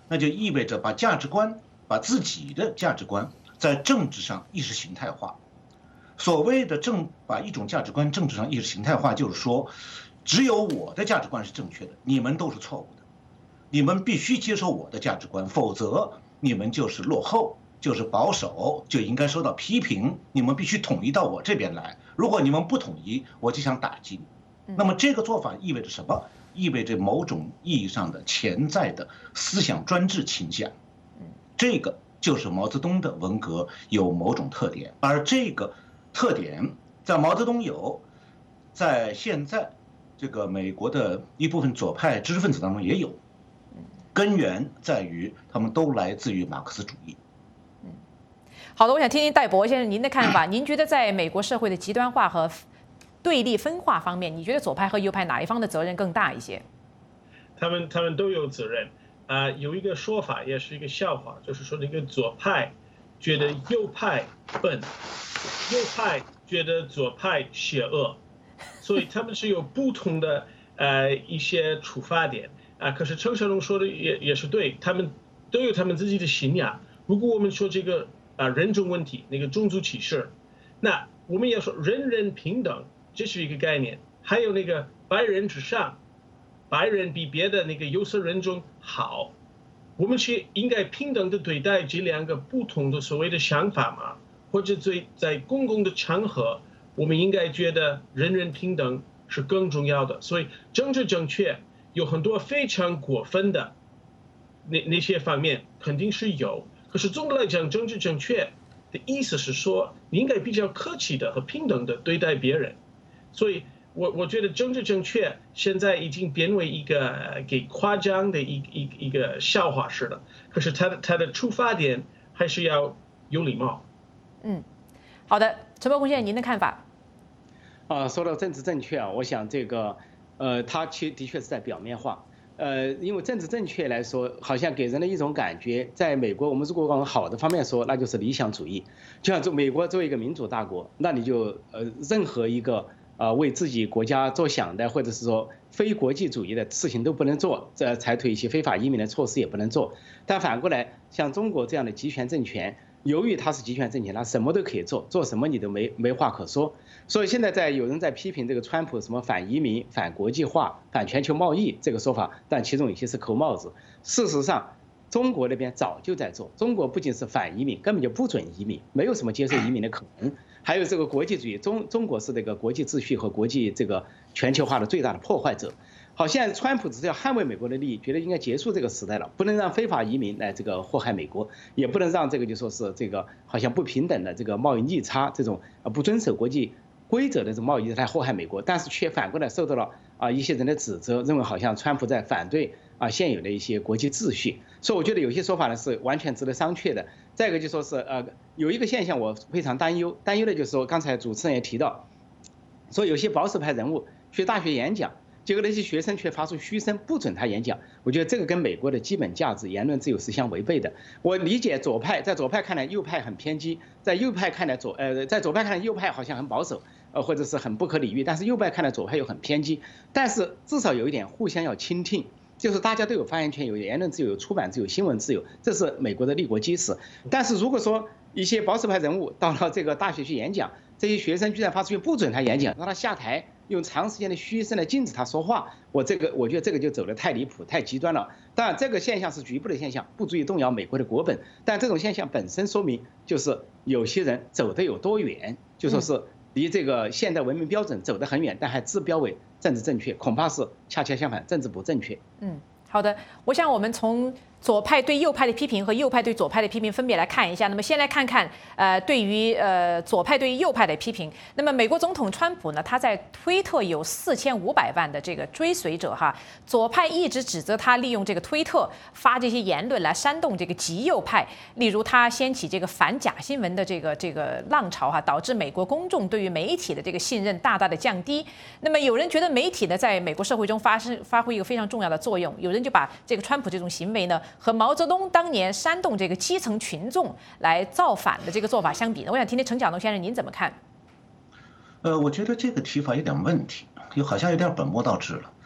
那就意味着把把自己的价值观在政治上意识形态化。所谓的把一种价值观政治上意识形态化，就是说，只有我的价值观是正确的，你们都是错误的，你们必须接受我的价值观，否则你们就是落后，就是保守，就应该受到批评，你们必须统一到我这边来，如果你们不统一，我就想打击你。那么这个做法意味着什么？意味着某种意义上的潜在的思想专制倾向。这个就是毛泽东的文革有某种特点，而这个特点在毛泽东有，在现在这个美国的一部分左派知识分子当中也有，根源在于他们都来自于马克思主义。 好的，我想听听戴博先生您的看法。您觉得在美国社会的极端化和对立分化方面，你觉得左派和右派哪一方的责任更大一些？ 他们都有责任。有一个说法也是一个笑话，就是说那个左派觉得右派笨，右派觉得左派邪恶，所以他们是有不同的一些出发点可是程小龙说的也是对，他们都有他们自己的信仰。如果我们说这个人种问题，那个种族歧视，那我们要说人人平等，这是一个概念。还有那个白人之上，白人比别的那个有色人种好，我们是应该平等的对待这两个不同的所谓的想法嘛？或者在公共的场合，我们应该觉得人人平等是更重要的。所以政治正确有很多非常过分的那些方面肯定是有，可是总的来讲，政治正确的意思是说，你应该比较客气的和平等的对待别人。所以我觉得政治正确现在已经变为一个给夸张的一个笑话似的，可是它的出发点还是要有礼貌。 好的，陈伯宏先生，您的看法？ 说到政治正确我想这个它其实的确是在表面化。因为政治正确来说，好像给人的一种感觉，在美国，我们如果往好的方面说，那就是理想主义。就像美国作为一个民主大国，那你就任何一个为自己国家着想的，或者是说非国际主义的事情都不能做，采取一些非法移民的措施也不能做。但反过来，像中国这样的集权政权，由于它是集权政权，它什么都可以做，做什么你都没话可说。所以现在有人在批评这个川普什么反移民、反国际化、反全球贸易这个说法，但其中有些是扣帽子。事实上，中国那边早就在做。中国不仅是反移民，根本就不准移民，没有什么接受移民的可能。还有这个国际主义，中国是这个国际秩序和国际这个全球化的最大的破坏者。好，现在川普只是要捍卫美国的利益，觉得应该结束这个时代了，不能让非法移民来这个祸害美国，也不能让这个就说是这个好像不平等的这个贸易逆差这种不遵守国际规则的这种贸易来祸害美国，但是却反过来受到了一些人的指责，认为好像川普在反对现有的一些国际秩序。所以我觉得有些说法呢是完全值得商榷的。再一个就说是有一个现象我非常担忧的就是说，刚才主持人也提到，说有些保守派人物去大学演讲，结果那些学生却发出嘘声，不准他演讲。我觉得这个跟美国的基本价值、言论自由是相违背的。我理解在左派看来右派很偏激，在右派看来在左派看来右派好像很保守，或者是很不可理喻，但是右派看来左派又很偏激。但是至少有一点，互相要倾听。就是大家都有发言权，有言论自由，有出版自由，新闻自由，这是美国的立国基石。但是如果说一些保守派人物到了这个大学去演讲，这些学生居然发出去不准他演讲，让他下台，用长时间的嘘声来禁止他说话，我觉得这个就走得太离谱、太极端了。当然，这个现象是局部的现象，不足以动摇美国的国本。但这种现象本身说明，就是有些人走得有多远，就说是离这个现代文明标准走得很远，但还自标为政治正确，恐怕是恰恰相反，政治不正确。 好的，我想我们从左派对右派的批评和右派对左派的批评分别来看一下。那么先来看看对于左派对于右派的批评。那么美国总统川普呢，他在推特有4500万的这个追随者哈。左派一直指责他利用这个推特发这些言论来煽动这个极右派，例如他掀起这个反假新闻的这个浪潮哈，导致美国公众对于媒体的这个信任大大的降低。那么有人觉得媒体呢在美国社会中发挥一个非常重要的作用，有人就把这个川普这种行为呢和毛泽东当年煽动这个基层群众来造反的这个做法相比呢，我想听听程晓农先生您怎么看？ 我觉得这个提法有点问题，好像有点本末倒置了。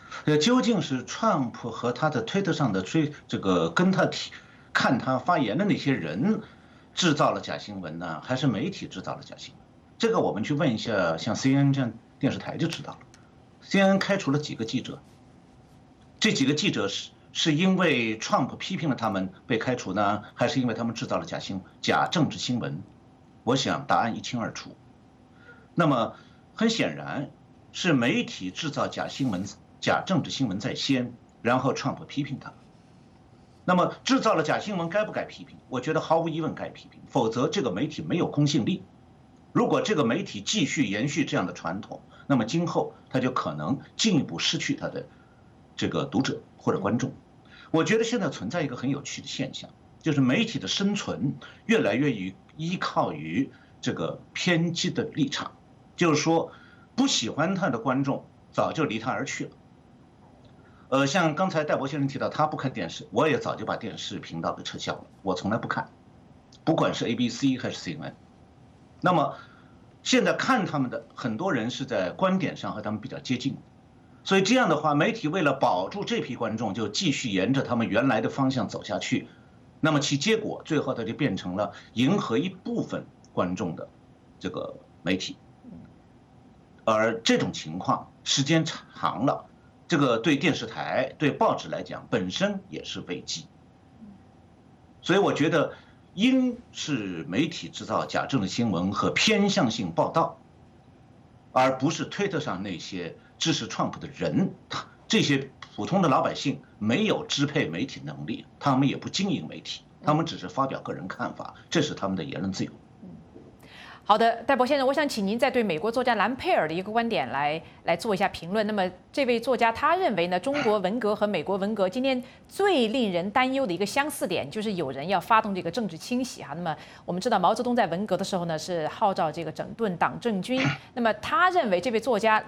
究竟是川普和他的推特上的跟他看他发言的那些人制造了假新闻呢，还是媒体制造了假新闻？这个我们去问一下像 CNN 这样电视台就知道了。CNN 开除了几个记者，这几个记者是因为川普批评了他们被开除呢，还是因为他们制造了假政治新闻？我想答案一清二楚。那么很显然是媒体制造假新闻、假政治新闻在先，然后川普批评他们。那么制造了假新闻该不该批评？我觉得毫无疑问该批评，否则这个媒体没有公信力。如果这个媒体继续延续这样的传统，那么今后他就可能进一步失去他的这个读者或者观众。我觉得现在存在一个很有趣的现象，就是媒体的生存越来越依靠于这个偏激的立场，就是说不喜欢他的观众早就离他而去了。像刚才戴博先生提到他不看电视，我也早就把电视频道给撤销了，我从来不看，不管是 ABC 还是 CNN。那么现在看他们的很多人是在观点上和他们比较接近，所以这样的话，媒体为了保住这批观众，就继续沿着他们原来的方向走下去。那么其结果最后它就变成了迎合一部分观众的这个媒体，而这种情况时间长了，这个对电视台、对报纸来讲本身也是危机。所以我觉得应是媒体制造假政治新闻和偏向性报道，而不是推特上那些支持川普的人。这些普通的老百姓没有支配媒体能力，他们也不经营媒体，他们只是发表个人看法，这是他们的言论自由。 好的，戴博先生，我想请您再对美国作家兰佩尔的一个观点来做一下评论。那么，这位作家他认为呢，中国文革和美国文革今天最令人担忧的一个相似点，就是有人要发动这个政治清洗哈。那么，我们知道毛泽东在文革的时候呢，是号召这个整顿党政军。那么，他认为这位作家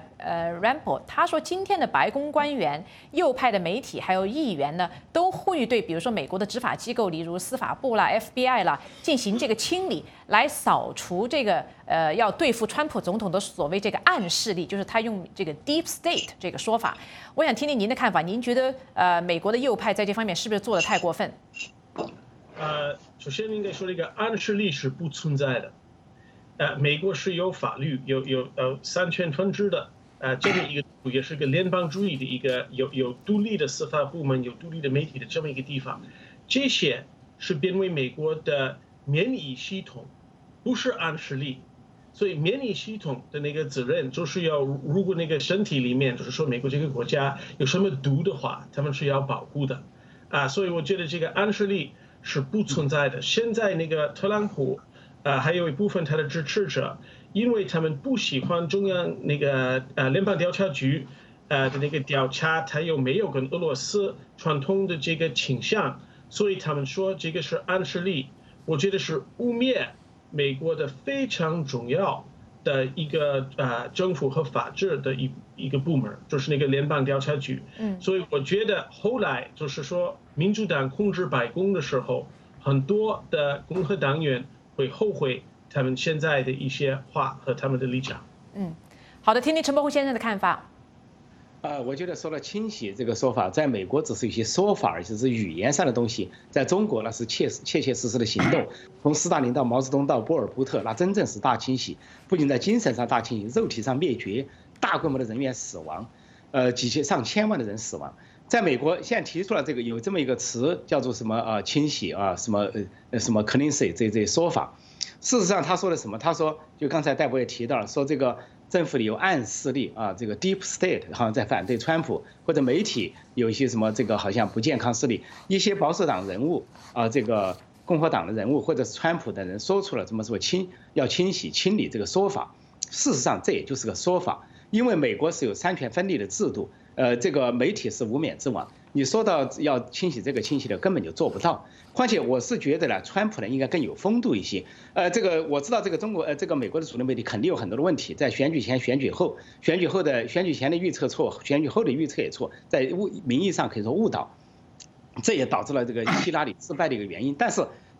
Rampel 他说，今天的白宫官员、右派的媒体还有议员呢，都呼吁对比如说美国的执法机构，例如司法部啦、FBI 啦，进行这个清理，来扫除这个要对付川普总统的所谓这个暗势力，就是他用这个 deep state 这个说法。我想听听您的看法，您觉得美国的右派在这方面是不是做得太过分？ 首先应该说这个暗势力是不存在的。美国是有法律、有三权分治的，这么一个也是个联邦主义的一个有独立的司法部门、有独立的媒体的这么一个地方。这些是因为美国的免疫系统不是暗势力，所以免疫系统的那个责任就是要，如果那个身体里面就是说美国这个国家有什么毒的话，他们是要保护的，所以我觉得这个暗势力是不存在的。现在那个特朗普，还有一部分他的支持者，因为他们不喜欢中央那个联邦调查局的那个调查，他有没有跟俄罗斯传统的这个倾向，所以他们说这个是暗势力。我觉得是污蔑美国的非常重要的一个政府和法治的一个部门，就是那个联邦调查局。所以我觉得后来就是说民主党控制白宫的时候，很多的共和党员会后悔他们现在的一些话和他们的立场。 好的，听听陈伯虎先生的看法。 我觉得说了清洗这个说法，在美国只是一些说法，而且是语言上的东西，在中国那是切切实实的行动。从斯大林到毛泽东到波尔布特，那真正是大清洗，不仅在精神上大清洗，肉体上灭绝，大规模的人员死亡，上千万的人死亡。在美国现在提出了这个有这么一个词叫做什么清洗什么 cleansing 这说法。事实上他说的什么？他说就刚才戴博也提到了，说这个政府里有暗势力这个 deep state 好像在反对川普，或者媒体有一些什么这个好像不健康势力，一些保守党人物这个共和党的人物或者是川普的人说出了怎么说要清洗清理这个说法。事实上这也就是个说法，因为美国是有三权分立的制度，这个媒体是无冕之王，你说到要清洗这个清洗的根本就做不到。况且我是觉得呢，川普呢应该更有风度一些。这个我知道这个这个美国的主流媒体肯定有很多的问题，在选举前、选举后、选举前的预测错，选举后的预测也错，在名义上可以说误导，这也导致了这个希拉里失败的一个原因。但是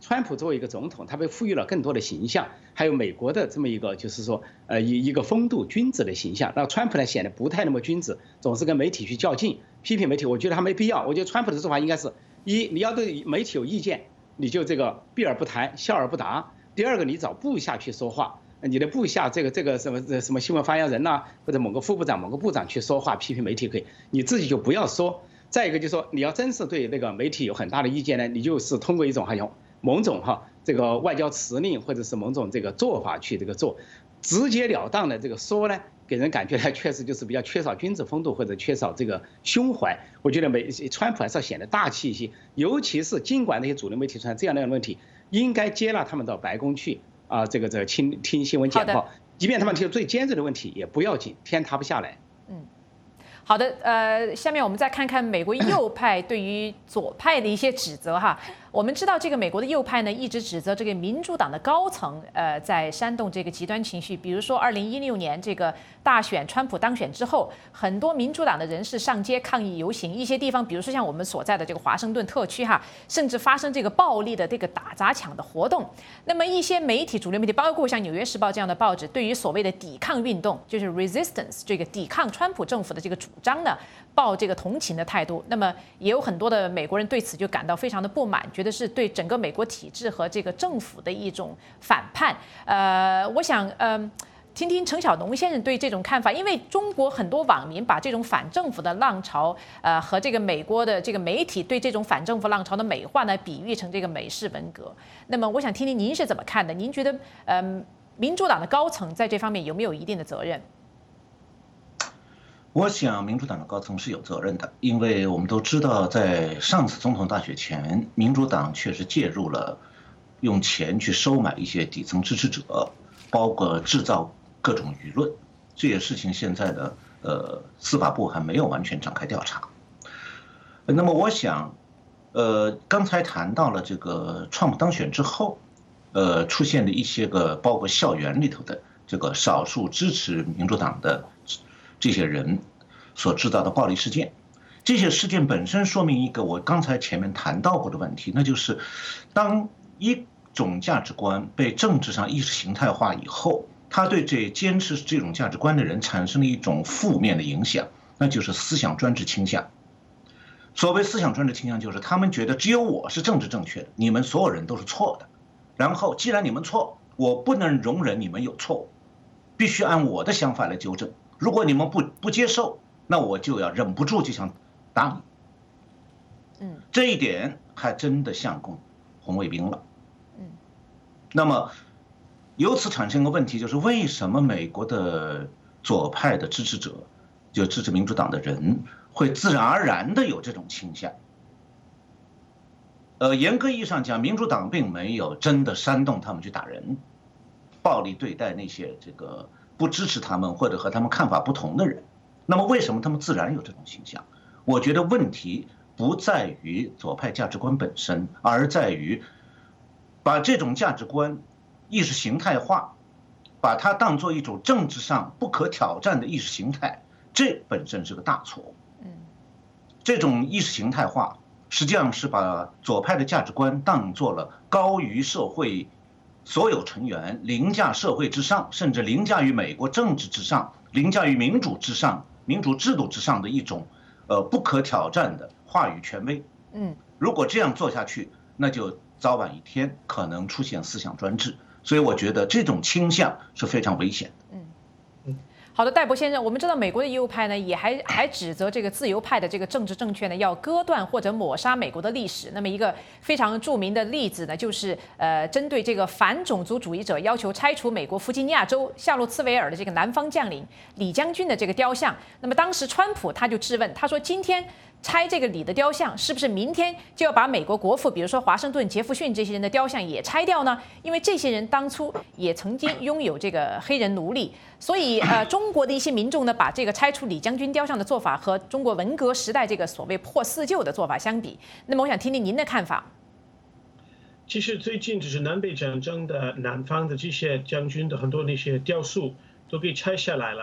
川普作为一个总统，他被赋予了更多的形象，还有美国的这么一个就是说一个风度君子的形象。那川普呢显得不太那么君子，总是跟媒体去较劲，批评媒体。我觉得他没必要。我觉得川普的做法应该是：一，你要对媒体有意见，你就这个避而不谈，笑而不答；第二个，你找部下去说话。你的部下这个什么新闻发言人呐，或者某个副部长、某个部长去说话批评媒体可以，你自己就不要说。再一个就是说，你要真是对那个媒体有很大的意见呢，你就是通过一种好像某种这个外交辞令或者是某种这个做法去这个做，直截了当的这个说呢，给人感觉呢确实就是比较缺少君子风度或者缺少这个胸怀。我觉得川普还是要显得大气一些，尤其是尽管那些主流媒体出现这样的问题，应该接纳他们到白宫去。这个听新闻简报，即便他们提出最尖锐的问题也不要紧，天塌不下来。 好的，下面我们再看看美国右派对于左派的一些指责哈。我们知道这个美国的右派呢，一直指责这个民主党的高层在煽动这个极端情绪。比如说2016年这个大选，川普当选之后，很多民主党的人士上街抗议游行，一些地方，比如说像我们所在的这个华盛顿特区哈，甚至发生这个暴力的这个打砸抢的活动。那么一些媒体，主流媒体，包括像《纽约时报》这样的报纸，对于所谓的抵抗运动，就是 resistance 这个抵抗川普政府的这个主张呢，抱这个同情的态度。那么也有很多的美国人对此就感到非常的不满，觉得是对整个美国体制和这个政府的一种反叛。我想听听程晓农先生对这种看法，因为中国很多网民把这种反政府的浪潮，和这个美国的这个媒体对这种反政府浪潮的美化呢，比喻成这个美式文革。那么我想听听您是怎么看的？您觉得民主党的高层在这方面有没有一定的责任？ 我想民主党的高层是有责任的，因为我们都知道，在上次总统大选前，民主党确实介入了，用钱去收买一些底层支持者，包括制造各种舆论。这些事情现在的司法部还没有完全展开调查。那么我想，刚才谈到了这个川普当选之后，出现的一些个包括校园里头的这个少数支持民主党的这些人所制造的暴力事件，这些事件本身说明一个我刚才前面谈到过的问题，那就是当一种价值观被政治上意识形态化以后，他对这坚持这种价值观的人产生了一种负面的影响，那就是思想专制倾向。所谓思想专制倾向，就是他们觉得只有我是政治正确的，你们所有人都是错的。然后既然你们错，我不能容忍你们有错误，必须按我的想法来纠正。如果你们不接受，那我就要忍不住就想打你。这一点还真的像红卫兵了。那么由此产生一个问题，就是为什么美国的左派的支持者，就支持民主党的人，会自然而然的有这种倾向？严格意义上讲，民主党并没有真的煽动他们去打人，暴力对待那些这个不支持他们或者和他们看法不同的人。那么为什么他们自然有这种倾向？我觉得问题不在于左派价值观本身，而在于把这种价值观意识形态化，把它当作一种政治上不可挑战的意识形态，这本身是个大错误。这种意识形态化实际上是把左派的价值观当作了高于社会所有成员，凌驾社会之上，甚至凌驾于美国政治之上，凌驾于民主之上，民主制度之上的一种不可挑战的话语权威。如果这样做下去，那就早晚一天可能出现思想专制。所以我觉得这种倾向是非常危险的。 好的，戴博先生，我们知道美国的右派呢，也还指责这个自由派的这个政治正确呢，要割断或者抹杀美国的历史。那么一个非常著名的例子呢，就是针对这个反种族主义者要求拆除美国弗吉尼亚州夏洛茨维尔的这个南方将领李将军的这个雕像。那么当时川普他就质问，他说今天拆这个李的雕像，是不是明天就要把美国国父，比如说华盛顿、杰弗逊这些人的雕像也拆掉呢？因为这些人当初也曾经拥有这个黑人奴隶，所以中国的一些民众呢，把这个拆除李将军雕像的做法和中国文革时代这个所谓破四旧的做法相比，那么我想听听您的看法。 其实最近就是南北战争的南方的这些将军的很多那些雕塑都给拆下来了。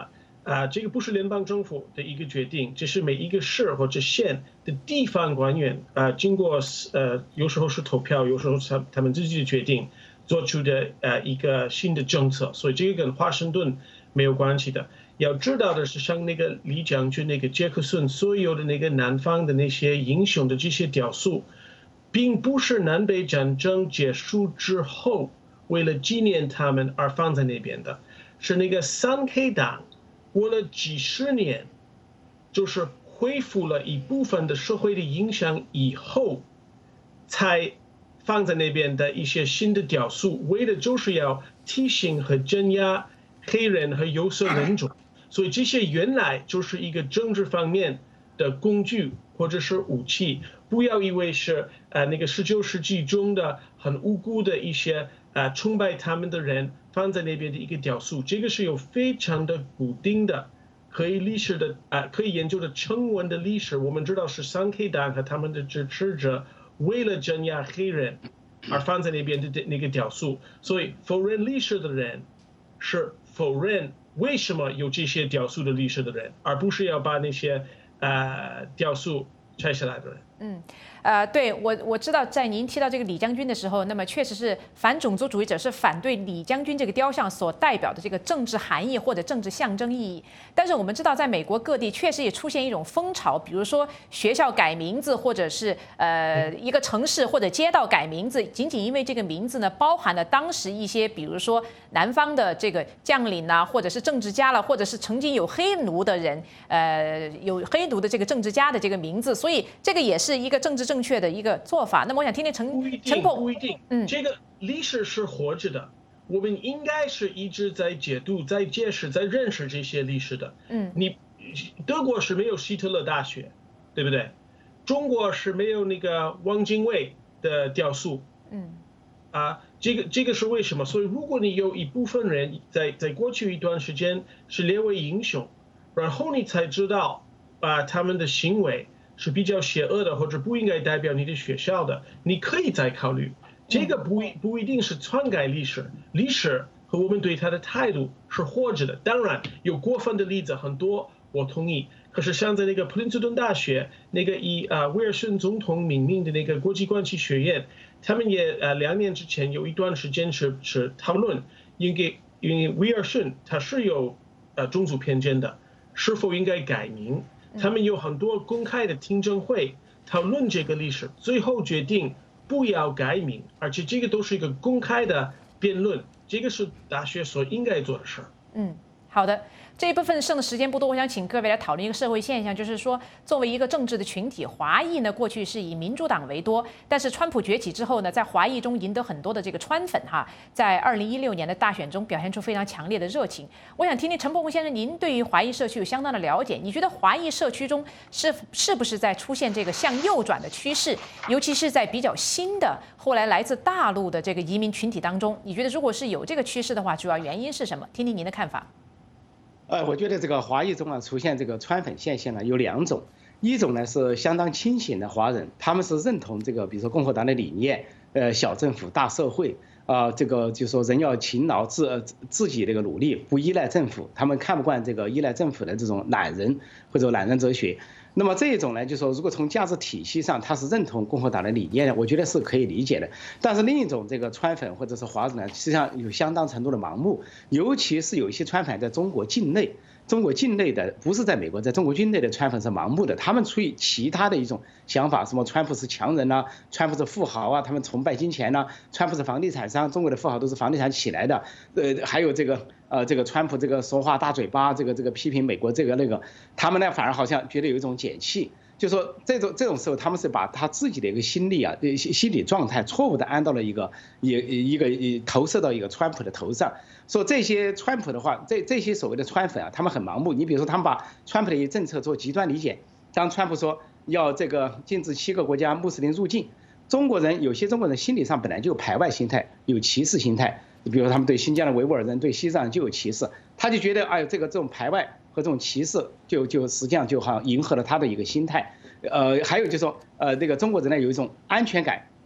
这个不是联邦政府的一个决定，这是每一个市或者县的地方官员经过有时候是投票，有时候是他们自己的决定做出的一个新的政策，所以这个跟华盛顿没有关系的。要知道的是，像那个李将军、那个杰克逊，所有的那个南方的那些英雄的这些雕塑，并不是南北战争结束之后为了纪念他们而放在那边的，是那个3K 党过了几十年，就是恢复了一部分的社会的影响以后，才放在那边的一些新的雕塑，为的就是要提醒和镇压黑人和有色人种。所以这些原来就是一个政治方面的工具或者是武器，不要以为是那个19世纪中的很无辜的一些崇拜他们的人放在那边的一个雕塑，这个是有非常的固定的可以历史的可以研究的成文的历史。我们知道是3K 党和他们的支持者为了镇压黑人而放在那边的那个雕塑，所以否认历史的人是否认为什么有这些雕塑的历史的人，而不是要把那些雕塑拆下来的人。 对，我知道，在您提到这个李将军的时候，那么确实是反种族主义者是反对李将军这个雕像所代表的这个政治含义或者政治象征意义。但是我们知道，在美国各地确实也出现一种风潮，比如说学校改名字，或者是一个城市或者街道改名字，仅仅因为这个名字呢包含了当时一些，比如说南方的这个将领呐，或者是政治家了，或者是曾经有黑奴的人，有黑奴的这个政治家的这个名字，所以这个也是一个政治正确的一个做法。那么我想听听陈鹏， 不一定，这个历史是活着的，我们应该是一直在解读、在解释、在认识这些历史的。德国是没有希特勒大学，对不对？中国是没有那个汪精卫的雕塑。这个是为什么？所以如果你有一部分人在过去一段时间是列为英雄，然后你才知道他们的行为是比较邪恶的，或者不应该代表你的学校的，你可以再考虑。这个不一定是篡改历史，历史和我们对它的态度是活着的。当然有过分的例子很多，我同意。可是像在那个普林斯顿大学那个以威尔逊总统命名的那个国际关系学院，他们也2年之前有一段时间是讨论，因为威尔逊他是有种族偏见的，是否应该改名？他们有很多公开的听证会讨论这个历史，最后决定不要改名，而且这个都是一个公开的辩论，这个是大学所应该做的事。 好的，这一部分剩的时间不多，我想请各位来讨论一个社会现象，就是说，作为一个政治的群体，华裔呢过去是以民主党为多，但是川普崛起之后呢，在华裔中赢得很多的这个川粉在2016年的大选中表现出非常强烈的热情。我想听听陈伯宏先生，您对于华裔社区有相当的了解，你觉得华裔社区中是不是在出现这个向右转的趋势？尤其是在比较新的后来来自大陆的这个移民群体当中，你觉得如果是有这个趋势的话，主要原因是什么？听听您的看法。 我觉得这个华裔中出现这个川粉现象呢有2种，一种呢是相当清醒的华人，他们是认同这个比如说共和党的理念，小政府大社会这个就是说人要勤劳自己这个努力，不依赖政府，他们看不惯这个依赖政府的这种懒人或者懒人哲学。那么这一种呢，就是说如果从价值体系上他是认同共和党的理念的，我觉得是可以理解的。但是另一种这个川粉或者是华人呢，实际上有相当程度的盲目，尤其是有一些川粉在中国境内的，不是在美国，在中国境内的川粉是盲目的，他们出于其他的一种想法，什么川普是强人啊，川普是富豪他们崇拜金钱川普是房地产商，中国的富豪都是房地产起来的，还有这个川普这个说话大嘴巴，这个批评美国这个那个，他们呢反而好像觉得有一种解气，就说这种时候他们是把他自己的一个心理状态错误的安到了一个投射到一个川普的头上，说这些川普的话，这些所谓的川粉他们很盲目。你比如说他们把川普的一些政策做极端理解，当川普说要这个禁止7个国家穆斯林入境，有些中国人心理上本来就有排外心态，有歧视心态，比如他们对新疆的维吾尔人、对西藏人就有歧视，他就觉得这种排外和这种歧视就实际上就好像迎合了他的一个心态。还有就是说那个中国人呢有一种安全感，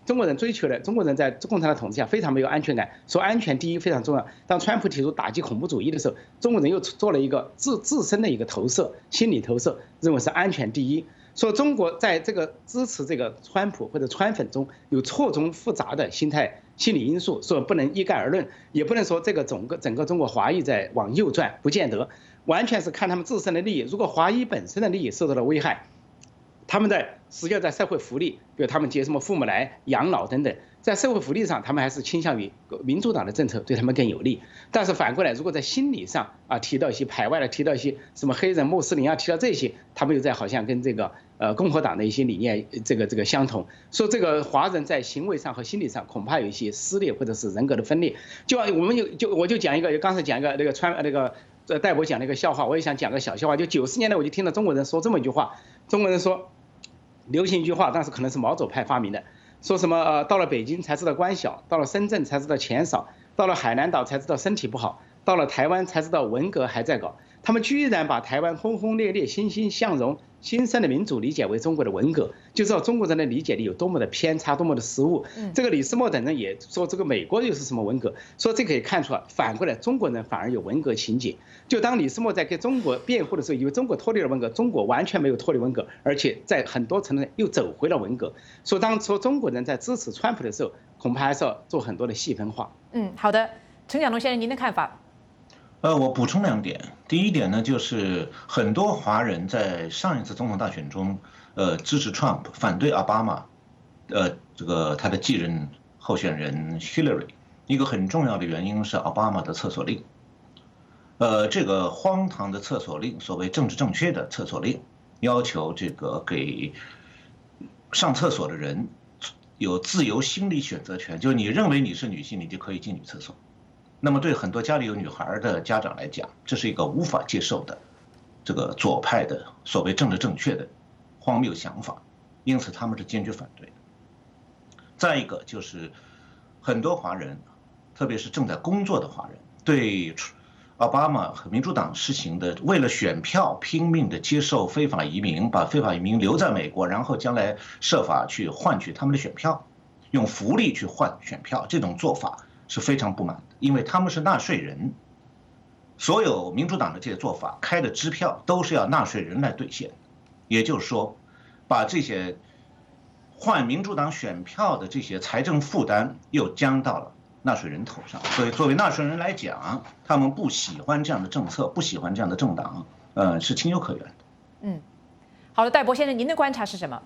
中国人追求的，中国人在共产党统治下非常没有安全感，说安全第一非常重要。当川普提出打击恐怖主义的时候，中国人又做了一个自身的一个投射，心理投射，认为是安全第一。说中国在这个支持这个川普或者川粉中有错综复杂的心理因素，说不能一概而论，也不能说这个整个中国华裔在往右转，不见得，完全是看他们自身的利益。如果华裔本身的利益受到了危害，他们实际上在社会福利，比如他们接什么父母来养老等等，在社会福利上他们还是倾向于民主党的政策对他们更有利。但是反过来，如果在心理上提到一些排外的，提到一些什么黑人穆斯林提到这些，他们又在好像跟这个共和党的一些理念这个相同，说这个华人在行为上和心理上恐怕有一些撕裂或者是人格的分裂。我就讲一个，刚才讲一个戴博讲那个笑话，我也想讲个小笑话。就90年代我就听到中国人说这么一句话，中国人说流行一句话，但是可能是毛左派发明的，说什么到了北京才知道官小，到了深圳才知道钱少，到了海南岛才知道身体不好，到了台湾才知道文革还在搞。他们居然把台湾轰轰烈烈、欣欣向荣、新生的民主理解为中国的文革，就知道中国人的理解力有多么的偏差，多么的失误。这个李斯默等人也说这个美国又是什么文革，说这可以看出来，反过来中国人反而有文革情节。就当李斯默在给中国辩护的时候，以为中国脱离了文革，中国完全没有脱离文革，而且在很多程度上又走回了文革。说当说中国人在支持川普的时候，恐怕还是要做很多的细分化。 好的，陈讲龙先生，您的看法？ 我补充2点。第一点呢，就是很多华人在上一次总统大选中，支持 Trump， 反对奥巴马，这个他的继任候选人 Hillary。一个很重要的原因是奥巴马的厕所令。这个荒唐的厕所令，所谓政治正确的厕所令，要求这个给上厕所的人有自由心理选择权，就是你认为你是女性，你就可以进女厕所。那么对很多家里有女孩的家长来讲，这是一个无法接受的这个左派的所谓政治正确的荒谬想法，因此他们是坚决反对的。再一个就是很多华人，特别是正在工作的华人，对奥巴马和民主党实行的为了选票拼命的接受非法移民，把非法移民留在美国，然后将来设法去换取他们的选票，用福利去换选票，这种做法是非常不满的，因为他们是纳税人，所有民主党的这些做法开的支票都是要纳税人来兑现，也就是说，把这些换民主党选票的这些财政负担又将到了纳税人头上。所以作为纳税人来讲，他们不喜欢这样的政策，不喜欢这样的政党，是情有可原的。 好的，戴博先生，您的观察是什么？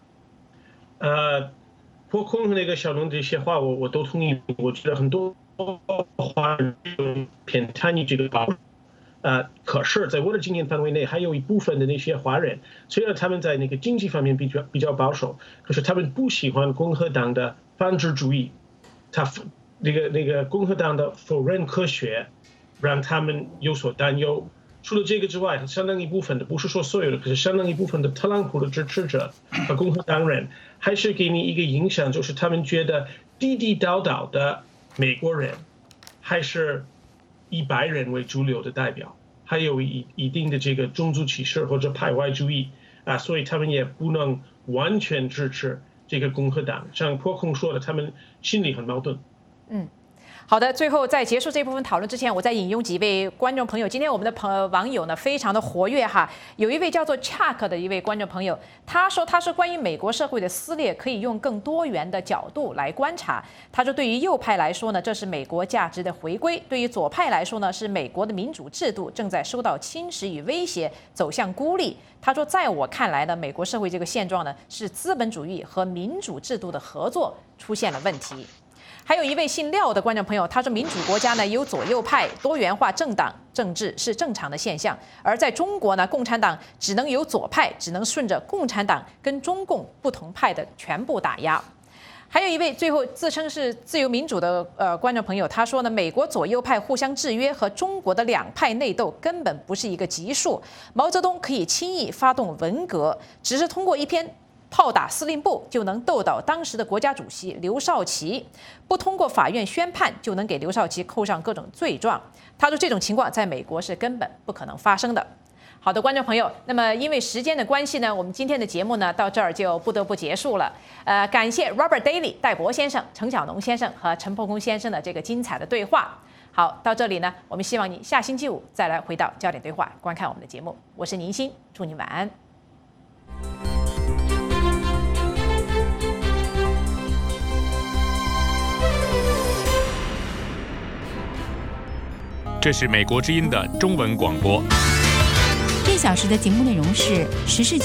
波空和那个小龙这些话我都同意。我觉得很多华人偏袒于这个保守，可是在我的经验范围内，还有一部分的那些华人，虽然他们在那个经济方面比较保守，可是他们不喜欢共和党的反智主义，那个共和党的否认科学，让他们有所担忧。除了这个之外，相当一部分的，不是说所有的，可是相当一部分的特朗普的支持者和共和党人，还是给你一个影响，就是他们觉得地地道道的美国人，还是以白人为主流的代表，还有一定的这个种族歧视或者排外主义所以他们也不能完全支持这个共和党。像破空说的，他们心里很矛盾。 好的，最后在结束这部分讨论之前，我再引用几位观众朋友。今天我们的网友呢非常的活跃哈，有一位叫做 Chuck 的一位观众朋友，他说他是关于美国社会的撕裂可以用更多元的角度来观察。他说对于右派来说呢，这是美国价值的回归；对于左派来说呢，是美国的民主制度正在受到侵蚀与威胁，走向孤立。他说在我看来呢，美国社会这个现状呢，是资本主义和民主制度的合作出现了问题。还有一位姓廖的观众朋友，他说民主国家呢有左右派，多元化政党政治是正常的现象，而在中国呢，共产党只能有左派，只能顺着共产党跟中共不同派的全部打压。还有一位最后自称是自由民主的观众朋友，他说呢，美国左右派互相制约和中国的两派内斗根本不是一个级数，毛泽东可以轻易发动文革，只是通过一篇炮打司令部就能斗倒当时的国家主席刘少奇，不通过法院宣判就能给刘少奇扣上各种罪状。他说这种情况在美国是根本不可能发生的。 好的，观众朋友，那么因为时间的关系呢，我们今天的节目呢到这儿就不得不结束了。感谢 Robert Daly 戴博先生、程晓农先生和陈破空先生的这个精彩的对话。好，到这里呢，我们希望你下星期五再来回到焦点对话，观看我们的节目。我是宁欣，祝你晚安。 这是美国之音的中文广播。 1小时的节目内容是时事